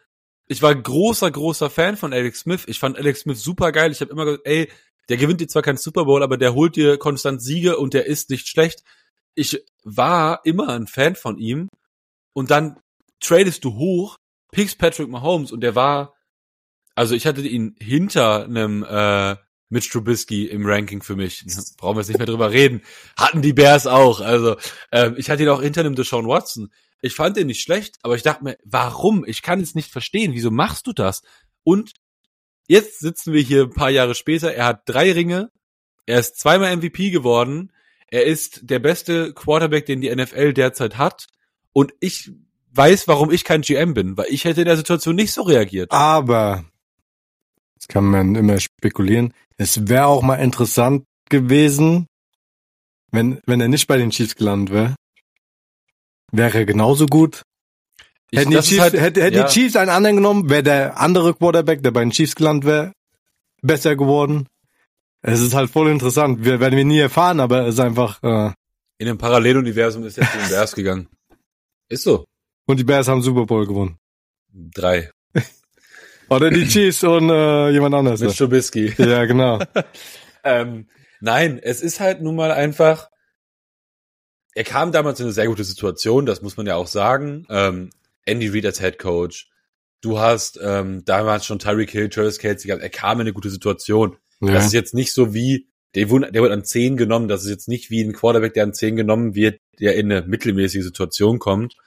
ich war großer, großer Fan von Alex Smith. Ich fand Alex Smith super geil. Ich habe immer gesagt, ey, der gewinnt dir zwar keinen Super Bowl, aber der holt dir konstant Siege und der ist nicht schlecht. Ich war immer ein Fan von ihm. Und dann tradest du hoch, pickst Patrick Mahomes und der war, also ich hatte ihn hinter einem äh, Mitch Trubisky im Ranking für mich. Brauchen wir jetzt nicht mehr drüber reden. Hatten die Bears auch. Also ähm, ich hatte ihn auch hinter einem Deshaun Watson. Ich fand ihn nicht schlecht, aber ich dachte mir, warum? Ich kann es nicht verstehen. Wieso machst du das? Und jetzt sitzen wir hier ein paar Jahre später. Er hat drei Ringe. Er ist zweimal M V P geworden. Er ist der beste Quarterback, den die N F L derzeit hat. Und ich weiß, warum ich kein G M bin, weil ich hätte in der Situation nicht so reagiert. Aber, das kann man immer spekulieren, es wäre auch mal interessant gewesen, wenn wenn er nicht bei den Chiefs gelandet wäre. Wäre er genauso gut. Ich, Hätten die das ist Chiefs, halt, hätte, hätten ja, die Chiefs einen anderen genommen, wäre der andere Quarterback, der bei den Chiefs gelandet wäre, besser geworden. Es ist halt voll interessant. Wir werden wir nie erfahren, aber es ist einfach... Äh in einem Paralleluniversum ist er zu den Bears gegangen. Ist so. Und die Bears haben Super Bowl gewonnen. Drei. Oder die Chiefs und äh, jemand anderes. Mit Trubisky. Ja, genau. ähm, nein, es ist halt nun mal einfach, er kam damals in eine sehr gute Situation, das muss man ja auch sagen. Ähm, Andy Reid als Head Coach. Du hast ähm, damals schon Tyreek Hill, Travis Kelce gehabt. Er kam in eine gute Situation. Ja. Das ist jetzt nicht so wie, der wurde, der wird an zehn genommen. Das ist jetzt nicht wie ein Quarterback, der an zehn genommen wird, der in eine mittelmäßige Situation kommt.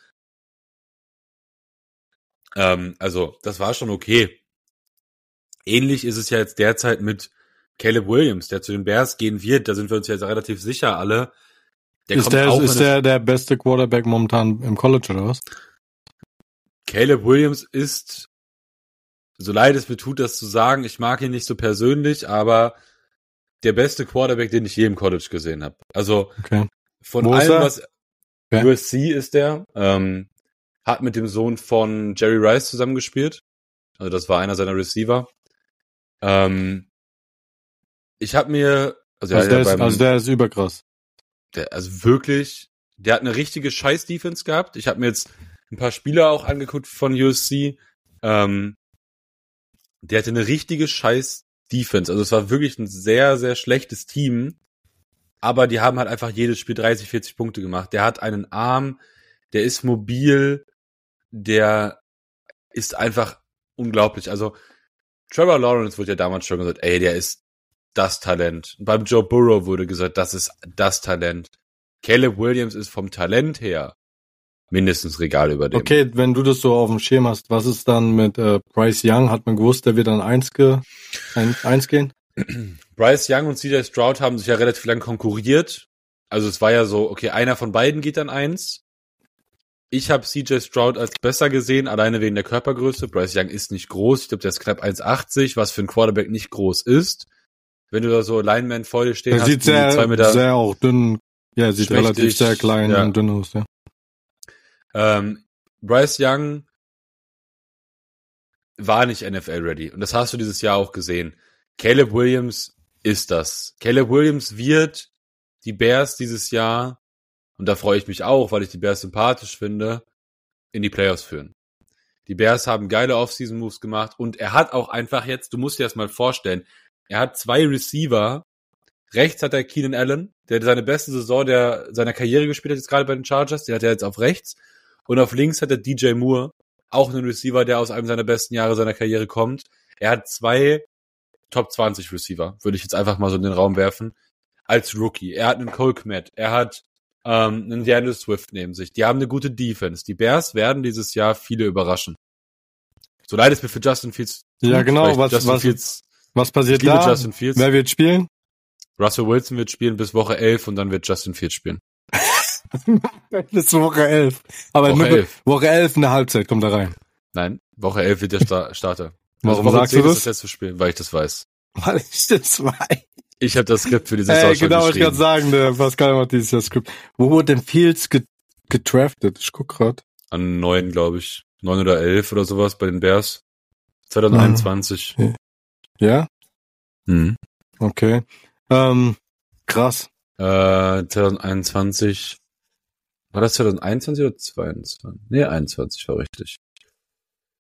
Ähm, also, das war schon okay. Ähnlich ist es ja jetzt derzeit mit Caleb Williams, der zu den Bears gehen wird. Da sind wir uns jetzt relativ sicher alle. Der ist kommt der, auch ist der der beste Quarterback momentan im College, oder was? Caleb Williams ist, so leid es mir tut, das zu sagen, ich mag ihn nicht so persönlich, aber der beste Quarterback, den ich je im College gesehen habe. Also okay. von Wo allem, was okay. U S C ist der, ähm, hat mit dem Sohn von Jerry Rice zusammengespielt. Also das war einer seiner Receiver. Ähm, ich habe mir... Also, also, der ist, beim, also der ist überkrass. Der, also wirklich, der hat eine richtige Scheiß-Defense gehabt. Ich habe mir jetzt ein paar Spieler auch angeguckt von U S C. Ähm, der hatte eine richtige Scheiß-Defense. Also es war wirklich ein sehr, sehr schlechtes Team. Aber die haben halt einfach jedes Spiel dreißig, vierzig Punkte gemacht. Der hat einen Arm, der ist mobil, der ist einfach unglaublich. Also Trevor Lawrence wurde ja damals schon gesagt, ey, der ist das Talent. Und beim Joe Burrow wurde gesagt, das ist das Talent. Caleb Williams ist vom Talent her mindestens Regal über dem. Okay, wenn du das so auf dem Schirm hast, was ist dann mit äh, Bryce Young? Hat man gewusst, der wird dann eins, ge- eins gehen? Bryce Young und C J Stroud haben sich ja relativ lang konkurriert. Also es war ja so, okay, einer von beiden geht dann eins. Ich habe C J Stroud als besser gesehen, alleine wegen der Körpergröße. Bryce Young ist nicht groß. Ich glaube, der ist knapp eins achtzig, was für ein Quarterback nicht groß ist. Wenn du da so Lineman vor dir stehen er hast, sieht sehr, zwei Meter sehr auch dünn. Ja, er sieht schmächtig, relativ sehr klein ja. und dünn aus, ja. Ähm, Bryce Young war nicht N F L-ready. Und das hast du dieses Jahr auch gesehen. Caleb Williams ist das. Caleb Williams wird die Bears dieses Jahr, und da freue ich mich auch, weil ich die Bears sympathisch finde, in die Playoffs führen. Die Bears haben geile Off-Season-Moves gemacht und er hat auch einfach jetzt, du musst dir das mal vorstellen, er hat zwei Receiver. Rechts hat er Keenan Allen, der seine beste Saison der seiner Karriere gespielt hat, jetzt gerade bei den Chargers. Den hat er jetzt auf rechts. Und auf links hat er D J Moore, auch einen Receiver, der aus einem seiner besten Jahre seiner Karriere kommt. Er hat zwei Top zwanzig Receiver, würde ich jetzt einfach mal so in den Raum werfen, als Rookie. Er hat einen Cole Kmet, er hat ähm, einen DeAndre Swift neben sich. Die haben eine gute Defense. Die Bears werden dieses Jahr viele überraschen. So leid es mir für Justin Fields tut, ja, genau. Was, Justin was, Fields, was passiert da? Justin Fields. Wer wird spielen? Russell Wilson wird spielen bis Woche elf und dann wird Justin Fields spielen. Bis Woche elf. Aber Woche elf. Woche elf in der Halbzeit kommt er rein. Nein, Woche elf wird der Sta- Starter. Warum also sagst du das? Ist das letzte Spiel, weil ich das weiß. Weil ich das weiß. Ich habe das Skript für die Saison äh, schon genau, geschrieben. ich kann sagen, der Pascal macht dieses Jahr Skript. Wo wurde denn Fields get- gedraftet? Ich guck grad. An neun, glaube ich. Neun oder elf oder sowas bei den Bears. zwanzig einundzwanzig. Ja? Mhm. Okay. Ähm, krass. Äh, zwanzig einundzwanzig. War das zwanzig einundzwanzig oder zweiundzwanzig? Nee, einundzwanzig war richtig.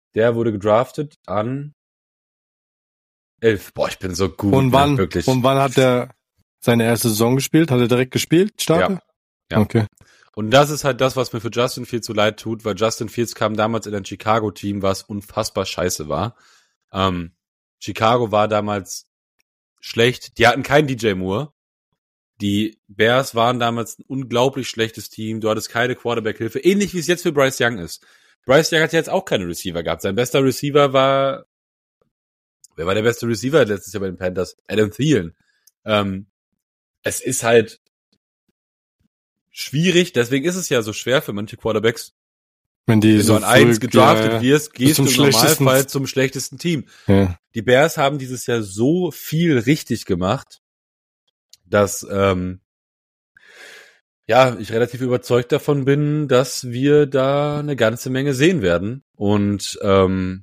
Der wurde gedraftet an elf. Boah, ich bin so gut. Und wann, ne, wirklich. und wann hat er seine erste Saison gespielt? Hat er direkt gespielt? Starter? Ja. ja. Okay. Und das ist halt das, was mir für Justin Fields so leid tut, weil Justin Fields kam damals in ein Chicago-Team, was unfassbar scheiße war. Ähm, Chicago war damals schlecht. Die hatten keinen D J Moore. Die Bears waren damals ein unglaublich schlechtes Team. Du hattest keine Quarterback-Hilfe. Ähnlich wie es jetzt für Bryce Young ist. Bryce Young hat jetzt auch keine Receiver gehabt. Sein bester Receiver war, wer war der beste Receiver letztes Jahr bei den Panthers? Adam Thielen. Ähm, es ist halt schwierig, deswegen ist es ja so schwer für manche Quarterbacks. Wenn die Wenn so du an eins gedraftet ja, ja. wirst, gehst zum du im Normalfall zum schlechtesten Team. Ja. Die Bears haben dieses Jahr so viel richtig gemacht, dass ähm, ja, ich relativ überzeugt davon bin, dass wir da eine ganze Menge sehen werden. Und ähm,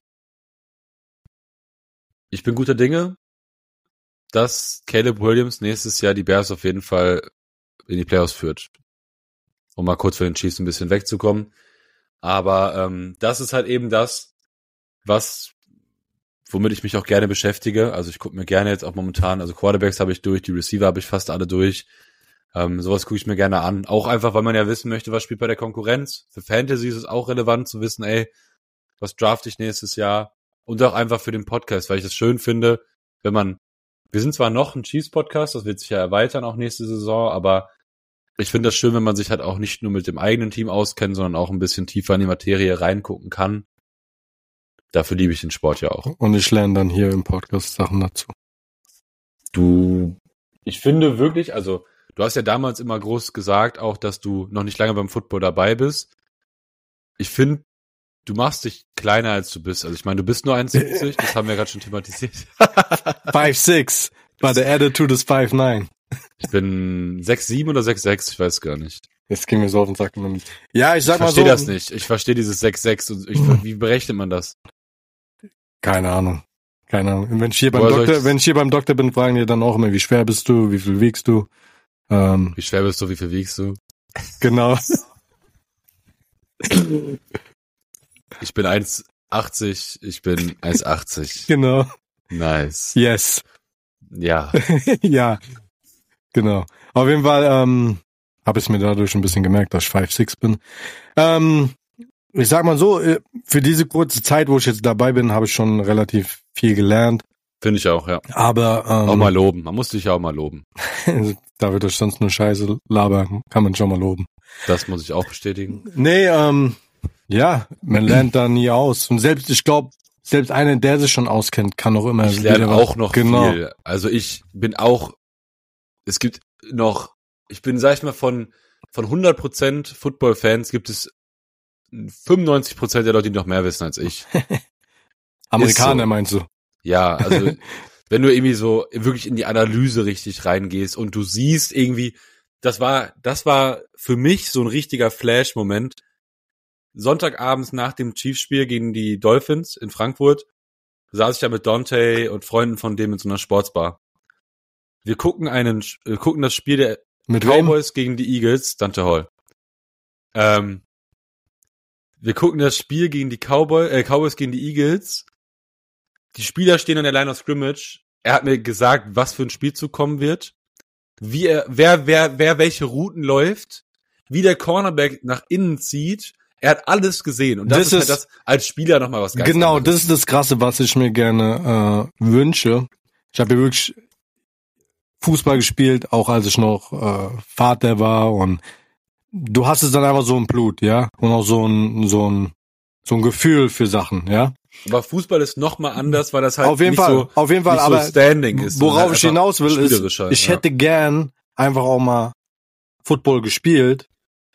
ich bin guter Dinge, dass Caleb Williams nächstes Jahr die Bears auf jeden Fall in die Playoffs führt. Um mal kurz von den Chiefs ein bisschen wegzukommen. Aber ähm, das ist halt eben das, was womit ich mich auch gerne beschäftige. Also ich gucke mir gerne jetzt auch momentan, also Quarterbacks habe ich durch, die Receiver habe ich fast alle durch. Ähm, sowas gucke ich mir gerne an. Auch einfach, weil man ja wissen möchte, was spielt bei der Konkurrenz. Für Fantasy ist es auch relevant zu wissen, ey, was draft ich nächstes Jahr? Und auch einfach für den Podcast, weil ich das schön finde, wenn man, wir sind zwar noch ein Chiefs-Podcast, das wird sich ja erweitern auch nächste Saison, aber ich finde das schön, wenn man sich halt auch nicht nur mit dem eigenen Team auskennt, sondern auch ein bisschen tiefer in die Materie reingucken kann. Dafür liebe ich den Sport ja auch. Und ich lerne dann hier im Podcast Sachen dazu. Du, ich finde wirklich, also du hast ja damals immer groß gesagt, auch, dass du noch nicht lange beim Football dabei bist. Ich finde, du machst dich kleiner, als du bist. Also ich meine, du bist nur eins Komma siebzig, das haben wir gerade schon thematisiert. five six, but the attitude is five nine. Ich bin sechs sieben oder sechs sechs, ich weiß gar nicht. Jetzt ging mir so auf den Sack. Ja, ich sag ich mal so. Ich verstehe das nicht. Ich verstehe dieses sechs sechs und ich, wie berechnet man das? Keine Ahnung. Keine Ahnung. Wenn ich hier beim Woher Doktor, soll ich- wenn ich hier beim Doktor bin, fragen die dann auch immer, wie schwer bist du, wie viel wiegst du? Ähm, Wie schwer bist du, wie viel wiegst du? genau. Ich bin eins Komma achtzig, ich bin eins Komma achtzig. Genau. Nice. Yes. Ja. Ja. Genau. Auf jeden Fall ähm, habe ich mir dadurch ein bisschen gemerkt, dass ich five six bin. Ähm, ich sag mal so, äh, für diese kurze Zeit, wo ich jetzt dabei bin, habe ich schon relativ viel gelernt. Finde ich auch, ja. Aber ähm, Auch mal loben. Man muss dich ja auch mal loben. da wird euch sonst nur Scheiße labern, kann man schon mal loben. Das muss ich auch bestätigen. Nee, ähm, ja, man lernt da nie aus. Und selbst, ich glaube, selbst einer, der sich schon auskennt, kann auch immer Ich lerne wieder auch was- noch genau. viel. Also ich bin auch, es gibt noch, ich bin, sag ich mal, von, von hundert Prozent Football-Fans gibt es fünfundneunzig Prozent der Leute, die noch mehr wissen als ich. Amerikaner Ist so. meinst du? Ja, also wenn du irgendwie so wirklich in die Analyse richtig reingehst und du siehst irgendwie, das war, das war für mich so ein richtiger Flash-Moment. Sonntagabends nach dem Chiefs-Spiel gegen die Dolphins in Frankfurt saß ich da mit Dante und Freunden von dem in so einer Sportsbar. Wir gucken einen, wir gucken das Spiel der Mit wem? Cowboys gegen die Eagles, Dante Hall. Ähm, wir gucken das Spiel gegen die Cowboy, äh, Cowboys gegen die Eagles. Die Spieler stehen an der Line of Scrimmage. Er hat mir gesagt, was für ein Spielzug kommen wird, wie er, wer, wer, wer welche Routen läuft, wie der Cornerback nach innen zieht. Er hat alles gesehen und das, Das ist halt ist- das als Spieler nochmal was ganz Genau, anderes. das ist das Krasse, was ich mir gerne äh, wünsche. Ich habe ja wirklich Fußball gespielt, auch als ich noch äh, Vater war, und du hast es dann einfach so im Blut, ja, und auch so ein so ein so ein Gefühl für Sachen, ja. Aber Fußball ist nochmal anders, weil das halt Auf jeden nicht Fall, so, auf jeden Fall, nicht aber so Standing ist. sondern worauf halt ich einfach hinaus will, ist, spielerischer, ich ja. hätte gern einfach auch mal Football gespielt,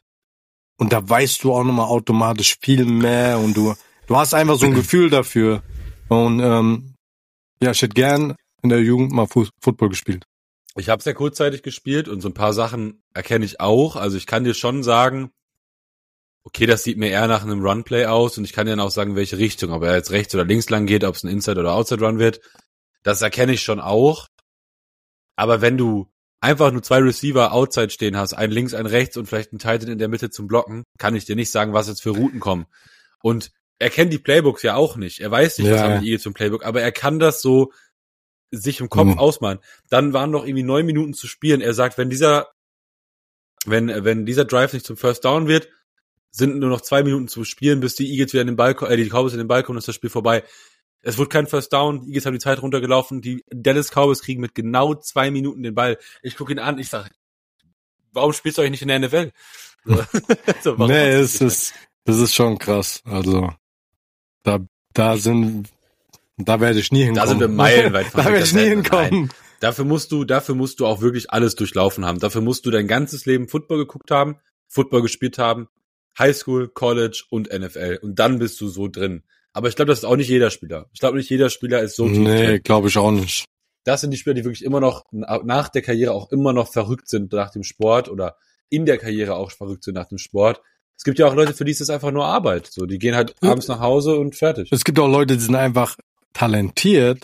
und da weißt du auch nochmal automatisch viel mehr, und du du hast einfach so ein Gefühl dafür, und ähm, ja, ich hätte gern in der Jugend mal Fu- Football gespielt. Ich habe es ja kurzzeitig gespielt und so ein paar Sachen erkenne ich auch. Also ich kann dir schon sagen, okay, das sieht mir eher nach einem Runplay aus und ich kann dir dann auch sagen, welche Richtung, ob er jetzt rechts oder links lang geht, ob es ein Inside- oder Outside-Run wird. Das erkenne ich schon auch. Aber wenn du einfach nur zwei Receiver Outside stehen hast, einen links, einen rechts und vielleicht einen Tight End in der Mitte zum Blocken, kann ich dir nicht sagen, was jetzt für Routen kommen. Und er kennt die Playbooks ja auch nicht. Er weiß nicht, Ja. was haben die Eagles zum Playbook, aber er kann das so sich im Kopf Mhm. ausmalen. Dann waren noch irgendwie neun Minuten zu spielen. Er sagt, wenn dieser, wenn, wenn dieser Drive nicht zum First Down wird, sind nur noch zwei Minuten zu spielen, bis die Eagles wieder in den Ball, äh, die Cowboys in den Ball kommen, ist das Spiel vorbei. Es wird kein First Down, die Eagles haben die Zeit runtergelaufen, die Dallas Cowboys kriegen mit genau zwei Minuten den Ball. Ich gucke ihn an, ich sage, warum spielst du eigentlich nicht in der N F L? So, so, warum Nee, machst es du das ist, das ist schon krass. Also, da, da sind, da werde ich nie hinkommen. Da sind wir meilenweit von Da werde ich nie Nein. hinkommen. Dafür musst du, dafür musst du auch wirklich alles durchlaufen haben. Dafür musst du dein ganzes Leben Football geguckt haben, Football gespielt haben, Highschool, College und N F L. Und dann bist du so drin. Aber ich glaube, das ist auch nicht jeder Spieler. Ich glaube, nicht jeder Spieler ist so tief Nee, drin. glaube ich auch nicht. Das sind die Spieler, die wirklich immer noch nach der Karriere auch immer noch verrückt sind nach dem Sport oder in der Karriere auch verrückt sind nach dem Sport. Es gibt ja auch Leute, für die ist das einfach nur Arbeit. So, die gehen halt abends nach Hause und fertig. Es gibt auch Leute, die sind einfach talentiert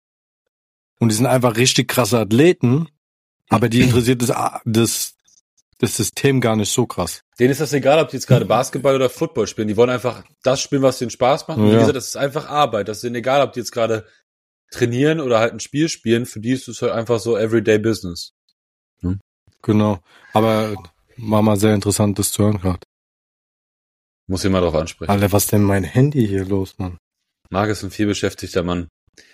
und die sind einfach richtig krasse Athleten, aber die interessiert das, das, das System gar nicht so krass. Denen ist das egal, ob die jetzt gerade Basketball oder Football spielen. Die wollen einfach das spielen, was denen Spaß macht. Und wie Ja. gesagt, das ist einfach Arbeit. Das ist denen egal, ob die jetzt gerade trainieren oder halt ein Spiel spielen. Für die ist es halt einfach so Everyday Business. Genau. Aber war mal sehr interessant, das zu hören gerade. Muss ich mal drauf ansprechen. Alter, was denn mein Handy hier los, Mann? Marc ist ein vielbeschäftigter Mann.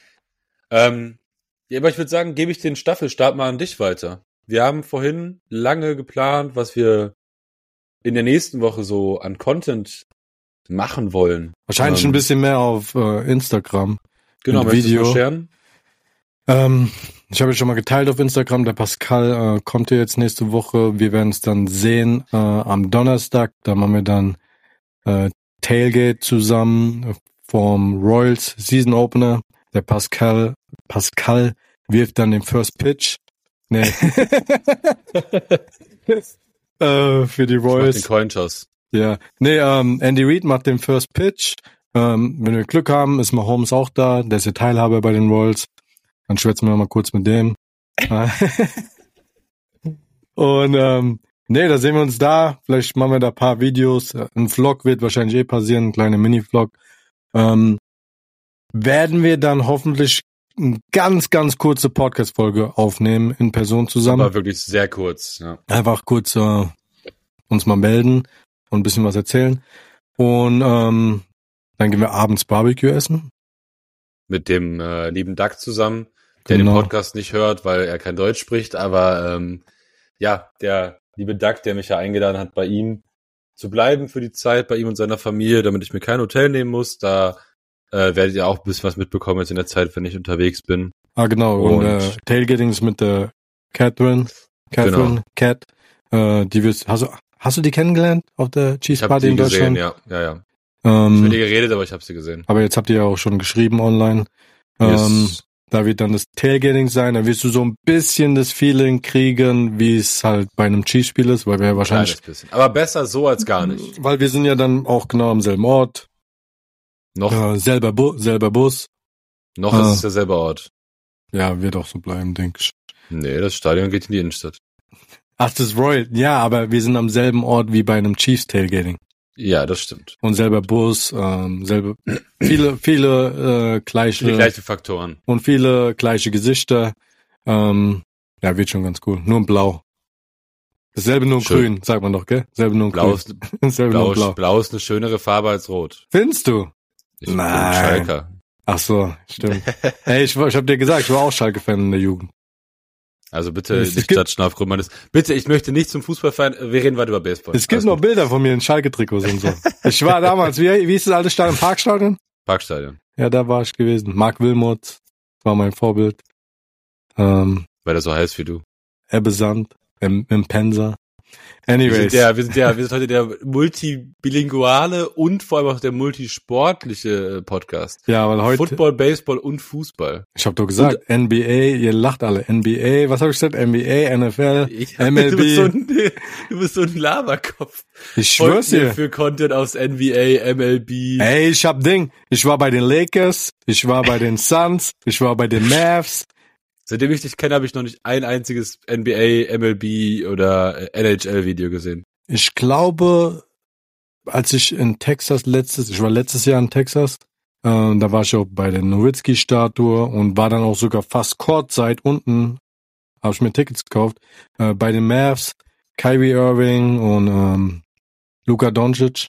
Ähm, ja, aber ich würde sagen, gebe ich den Staffelstart mal an dich weiter. Wir haben vorhin lange geplant, was wir in der nächsten Woche so an Content machen wollen. Wahrscheinlich Ähm, ein bisschen mehr auf äh, Instagram. Genau, mit möchtest du Video. mal scheren? Ähm, ich habe ja schon mal geteilt auf Instagram. Der Pascal äh, kommt ja jetzt nächste Woche. Wir werden es dann sehen äh, am Donnerstag. Da machen wir dann äh, Tailgate zusammen äh, vom Royals Season Opener. Der Pascal Pascal wirft dann den First Pitch. Nee. äh, für die Ich mach den Royals. Cointoss. Ja. Nee, ähm, Andy Reid macht den First Pitch. Ähm, wenn wir Glück haben, ist Mahomes auch da. Der ist ja Teilhaber bei den Royals. Dann schwätzen wir mal kurz mit dem. Und ähm, nee, da sehen wir uns da. Vielleicht machen wir da ein paar Videos. Ein Vlog wird wahrscheinlich eh passieren, ein kleiner Mini-Vlog. Ähm, werden wir dann hoffentlich eine ganz, ganz kurze Podcast-Folge aufnehmen in Person zusammen. Aber wirklich sehr kurz. Ja. Einfach kurz äh, uns mal melden und ein bisschen was erzählen. Und ähm, dann gehen wir abends Barbecue essen. Mit dem äh, lieben Doug zusammen, der Genau. den Podcast nicht hört, weil er kein Deutsch spricht. Aber ähm, ja, der liebe Doug, der mich ja eingeladen hat, bei ihm zu bleiben für die Zeit, bei ihm und seiner Familie, damit ich mir kein Hotel nehmen muss. Da äh, werdet ihr auch ein bisschen was mitbekommen jetzt in der Zeit, wenn ich unterwegs bin. Ah, genau. Und, Und- äh, Tailgating ist mit der Catherine. Catherine, Genau. Cat. Äh, die wirst, hast du, hast du die kennengelernt auf der Ich Cheese habe Party die in gesehen, Deutschland? ja, ja, ja. Ich habe Ähm, mit ihr geredet, aber ich habe sie gesehen. aber jetzt habt ihr ja auch schon geschrieben online. Ähm, Yes. Da wird dann das Tailgating sein. Da wirst du so ein bisschen das Feeling kriegen, wie es halt bei einem Cheese-Spiel ist, weil wir ja wahrscheinlich, Kleines bisschen. Aber besser so als gar nicht. weil wir sind ja dann auch genau am selben Ort. Noch, Äh, selber, Bu selber Bus. noch ah. ist es derselbe Ort. Ja, wird auch so bleiben, denke ich. Nee, das Stadion geht in die Innenstadt. Ach, das ist Royal. Ja, aber wir sind am selben Ort wie bei einem Chiefs Tailgating. Ja, das stimmt. Und selber Bus, ähm, selber, viele, viele, äh, gleiche, Die gleichen Faktoren. und viele gleiche Gesichter. Ähm, ja, wird schon ganz cool. Nur in Blau. Dasselbe nur in Schön. Grün, sagt man doch, gell? Selbe nur in Blau Grün. ist, Dasselbe nur Blau, in Blau. ist, Blau ist eine schönere Farbe als Rot. Findest du? Ich bin Nein. Schalker. Ach so, stimmt. Ey, ich, war- ich hab dir gesagt, ich war auch Schalke-Fan in der Jugend. Also bitte Es nicht gibt- judgen aufgrund meines... Bitte, ich möchte nicht zum Fußballverein... Wir reden weiter über Baseball. Es gibt Alles noch gut. Bilder von mir in Schalke-Trikots und so. Ich war damals, wie, wie ist das alte Stadion? Parkstadion? Parkstadion. Ja, da war ich gewesen. Marc Wilmot war mein Vorbild. Ähm, Weil er so heißt wie du. Ebbe Sand, im, im Pensa. Wir Anyways. sind, der, wir, sind der, wir sind heute der multibilinguale und vor allem auch der multisportliche äh, Podcast. Ja, weil heute, Football, Baseball und Fußball. ich habe doch gesagt, N B A, ihr lacht alle. N B A, was habe ich gesagt? N B A, N F L, Ich, M L Du bist so B. ein, du bist so ein Laberkopf. Ich Folgt schwör's mir dir. für Content aus N B A, M L B. Ey, ich hab Ding. Ich war bei den Lakers, ich war bei den Suns, ich war bei den Mavs. Seitdem ich dich kenne, habe ich noch nicht ein einziges N B A, M L B oder N H L Video gesehen. Ich glaube, als ich in Texas letztes, ich war letztes Jahr in Texas, äh, da war ich auch bei der Nowitzki-Statue und war dann auch sogar fast Courtside unten, habe ich mir Tickets gekauft, äh, bei den Mavs, Kyrie Irving und ähm, Luka Doncic,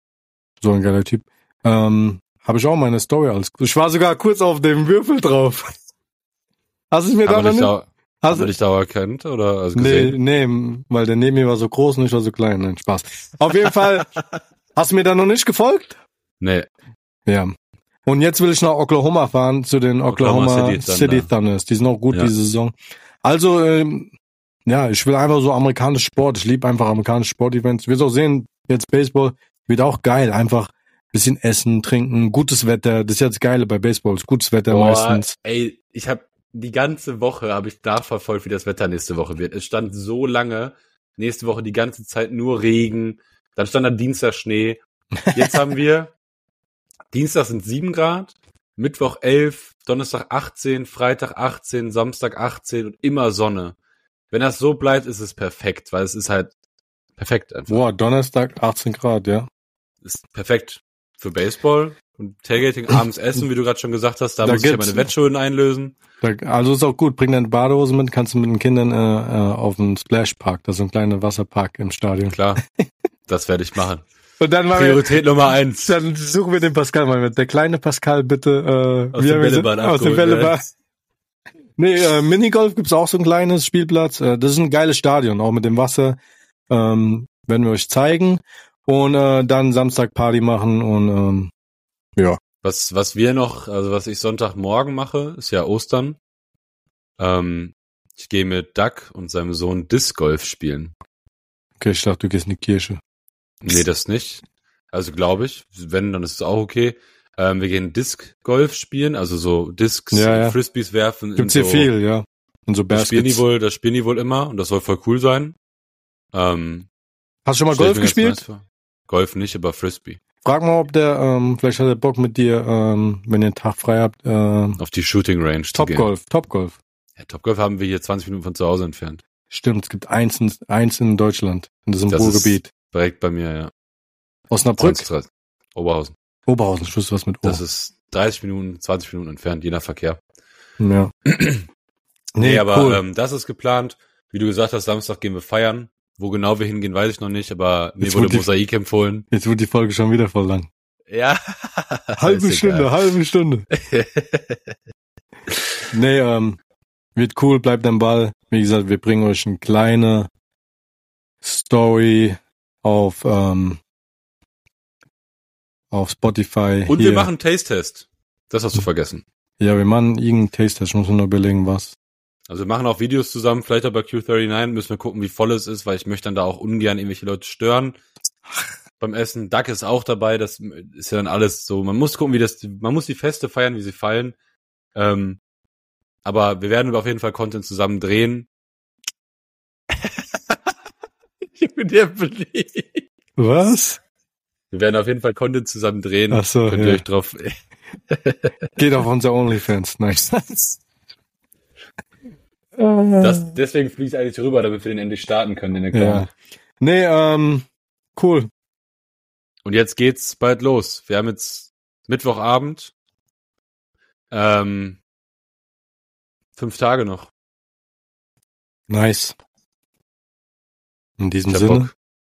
so ein geiler Typ, ähm, habe ich auch meine Story alles. Ich war sogar kurz auf dem Würfel drauf. Hast du es mir da noch nicht? Hast Hast du dich da erkannt oder also nee, gesehen? nee, weil der neben mir war so groß und ich war so klein. Nein, Spaß. Auf jeden Fall, hast du mir da noch nicht gefolgt? Nee. Ja. Und jetzt will ich nach Oklahoma fahren, zu den Oklahoma, Oklahoma City, Thunder. City Thunders. Die sind auch gut ja. diese Saison. Also, ähm, ja, ich will einfach so amerikanischen Sport. Ich liebe einfach amerikanische Sportevents. Wir wirst auch sehen, jetzt Baseball wird auch geil. Einfach bisschen essen, trinken, gutes Wetter. Das ist jetzt geile bei Baseball. Ist gutes Wetter Boah, meistens. Ey, ich habe die ganze Woche habe ich nachverfolgt, wie das Wetter nächste Woche wird. Es stand so lange, nächste Woche die ganze Zeit nur Regen, dann stand da Dienstag Schnee. Jetzt haben wir, Dienstag sind sieben Grad, Mittwoch elf, Donnerstag achtzehn, Freitag achtzehn, Samstag achtzehn und immer Sonne. Wenn das so bleibt, ist es perfekt, weil es ist halt perfekt einfach. Boah, Donnerstag achtzehn Grad, ja. Ist perfekt für Baseball. Und Tailgating, abends essen, wie du gerade schon gesagt hast, da, da muss ich ja meine Wettschulden einlösen. Da, also ist auch gut, bring deine Badehose mit, kannst du mit den Kindern äh, äh, auf den Splashpark, das ist so ein kleiner Wasserpark im Stadion. Klar, das werde ich machen. Und dann Priorität wir, Nummer eins. Dann suchen wir den Pascal mal mit. Der kleine Pascal bitte. Äh, aus dem Bällebad Aus dem Bällebad. Ja. Nee, äh, Minigolf gibt's auch so ein kleines Spielplatz. Äh, das ist ein geiles Stadion, auch mit dem Wasser. Ähm, werden wir euch zeigen. Und äh, dann Samstag Party machen und ähm, ja. Was, was wir noch, also was ich Sonntagmorgen mache, ist ja Ostern. Ähm, ich gehe mit Doug und seinem Sohn Disc Golf spielen. Okay, ich dachte, du gehst in die Kirche. Nee, das nicht. Also glaube ich, wenn, dann ist es auch okay. Ähm, wir gehen Disc Golf spielen, also so Discs, ja, ja. Frisbees werfen. Gibt's hier so, viel, ja. In so das spielen die wohl, das spielen die wohl immer und das soll voll cool sein. Ähm, Hast du schon mal Golf gespielt? Nice Golf nicht, aber Frisbee. Frag mal, ob der, ähm, vielleicht hat er Bock mit dir, ähm, wenn ihr einen Tag frei habt, ähm, auf die Shooting Range zu gehen. Topgolf, Topgolf. Ja, Topgolf haben wir hier zwanzig Minuten von zu Hause entfernt. Stimmt, es gibt eins in, eins in Deutschland, in diesem das Ruhrgebiet. Direkt bei mir, ja. Osnabrück? zwanzig, dreißig. Oberhausen. Oberhausen, ich wusste was mit O. Das ist dreißig Minuten, zwanzig Minuten entfernt, je nach Verkehr. Ja. nee, nee, aber cool. ähm, das ist geplant. Wie du gesagt hast, Samstag gehen wir feiern. Wo genau wir hingehen, weiß ich noch nicht, aber mir wurde Mosaik empfohlen. Jetzt wird die Folge schon wieder voll lang. Ja. halbe Stunde, egal. halbe Stunde. nee, ähm, wird cool, bleibt am Ball. Wie gesagt, wir bringen euch eine kleine Story auf, ähm, auf Spotify. Und hier. wir machen einen Taste-Test. Das hast du vergessen. Ja, wir machen irgendeinen Taste-Test. Ich muss mir nur überlegen, was. Also wir machen auch Videos zusammen, vielleicht auch bei Q neunundthirty-neun, müssen wir gucken, wie voll es ist, weil ich möchte dann da auch ungern irgendwelche Leute stören beim Essen. Duck ist auch dabei, das ist ja dann alles so, man muss gucken, wie das, man muss die Feste feiern, wie sie fallen. Ähm, aber wir werden auf jeden Fall Content zusammen drehen. Ich bin dir beliebt. Was? Wir werden auf jeden Fall Content zusammen drehen. Ach so, Könnt ja. ihr euch drauf... Geht auf unser OnlyFans, nice. Das, deswegen fliege ich eigentlich rüber, damit wir den endlich starten können, den Account. Ja. Nee, ähm, cool. Und jetzt geht's bald los. Wir haben jetzt Mittwochabend. Ähm, fünf Tage noch. Nice. In diesem Ich hab Sinne. Bock.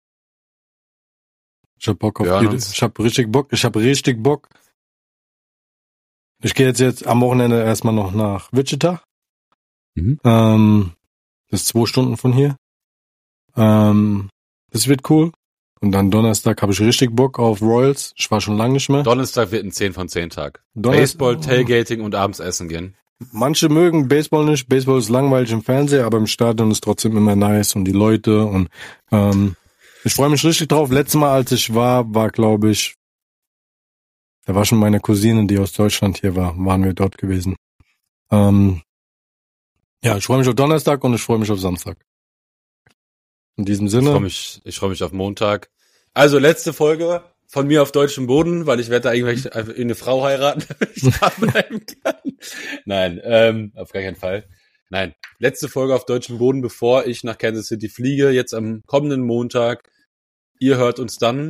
Ich hab Bock auf Wir hören Video. uns. Ich hab richtig Bock. Ich hab richtig Bock. Ich gehe jetzt jetzt am Wochenende erstmal noch nach Wichita. Mhm. Ähm, das ist zwei Stunden von hier. Ähm, das wird cool. Und dann Donnerstag habe ich richtig Bock auf Royals. Ich war schon lange nicht mehr. Donnerstag wird ein zehn von zehn Tag. Donnerstag- Baseball, Tailgating und abends essen gehen. Manche mögen Baseball nicht. Baseball ist langweilig im Fernsehen, aber im Stadion ist trotzdem immer nice und die Leute und ähm, ich freue mich richtig drauf. Letztes Mal, als ich war, war glaube ich, da war schon meine Cousine, die aus Deutschland hier war, waren wir dort gewesen. Ähm, ja, ich freue mich auf Donnerstag und ich freue mich auf Samstag. In diesem Ich Sinne. freue mich, ich freue mich auf Montag. Also letzte Folge von mir auf deutschem Boden, weil ich werde da irgendwelche einfach eine Frau heiraten, damit ich da bleiben kann. Nein, ähm, auf gar keinen Fall. Nein, letzte Folge auf deutschem Boden, bevor ich nach Kansas City fliege, jetzt am kommenden Montag. Ihr hört uns dann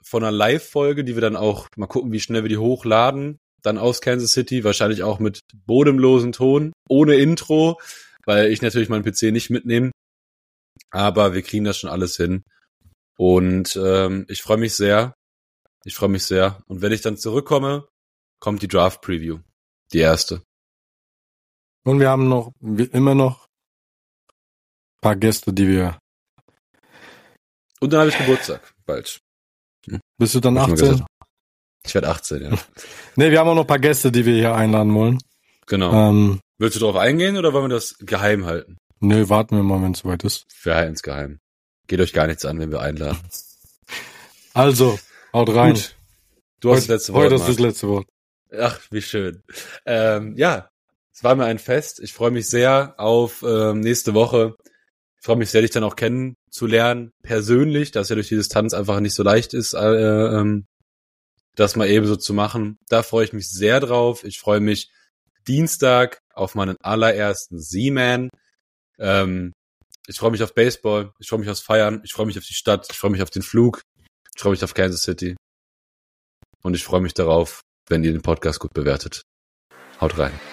von einer Live-Folge, die wir dann auch mal gucken, wie schnell wir die hochladen, dann aus Kansas City, wahrscheinlich auch mit bodemlosen Ton, ohne Intro, weil ich natürlich meinen P C nicht mitnehme. Aber wir kriegen das schon alles hin. Und ähm, ich freue mich sehr. Ich freue mich sehr. Und wenn ich dann zurückkomme, kommt die Draft-Preview. Die erste. Und wir haben noch, wie immer noch ein paar Gäste, die wir... Und dann habe ich Geburtstag, bald. Bist du dann Hab ich mal achtzehn? gesagt. Ich werde achtzehn, ja. Nee, wir haben auch noch ein paar Gäste, die wir hier einladen wollen. Genau. Ähm, Willst du darauf eingehen oder wollen wir das geheim halten? nö, warten wir mal, wenn es soweit ist. Wir halten es geheim. Geht euch gar nichts an, wenn wir einladen. Also, haut rein. Gut. Du hast das letzte Wort. Heute ist das Marc. letzte Wort. Ach, wie schön. Ähm, ja, es war mir ein Fest. Ich freue mich sehr auf ähm, nächste Woche. Ich freue mich sehr, dich dann auch kennenzulernen, persönlich, dass ja durch die Distanz einfach nicht so leicht ist, äh, ähm, das mal eben so zu machen. Da freue ich mich sehr drauf. Ich freue mich Dienstag auf meinen allerersten Z-Man. Ähm, ich freue mich auf Baseball. Ich freue mich aufs Feiern. Ich freue mich auf die Stadt. Ich freue mich auf den Flug. Ich freue mich auf Kansas City. Und ich freue mich darauf, wenn ihr den Podcast gut bewertet. Haut rein.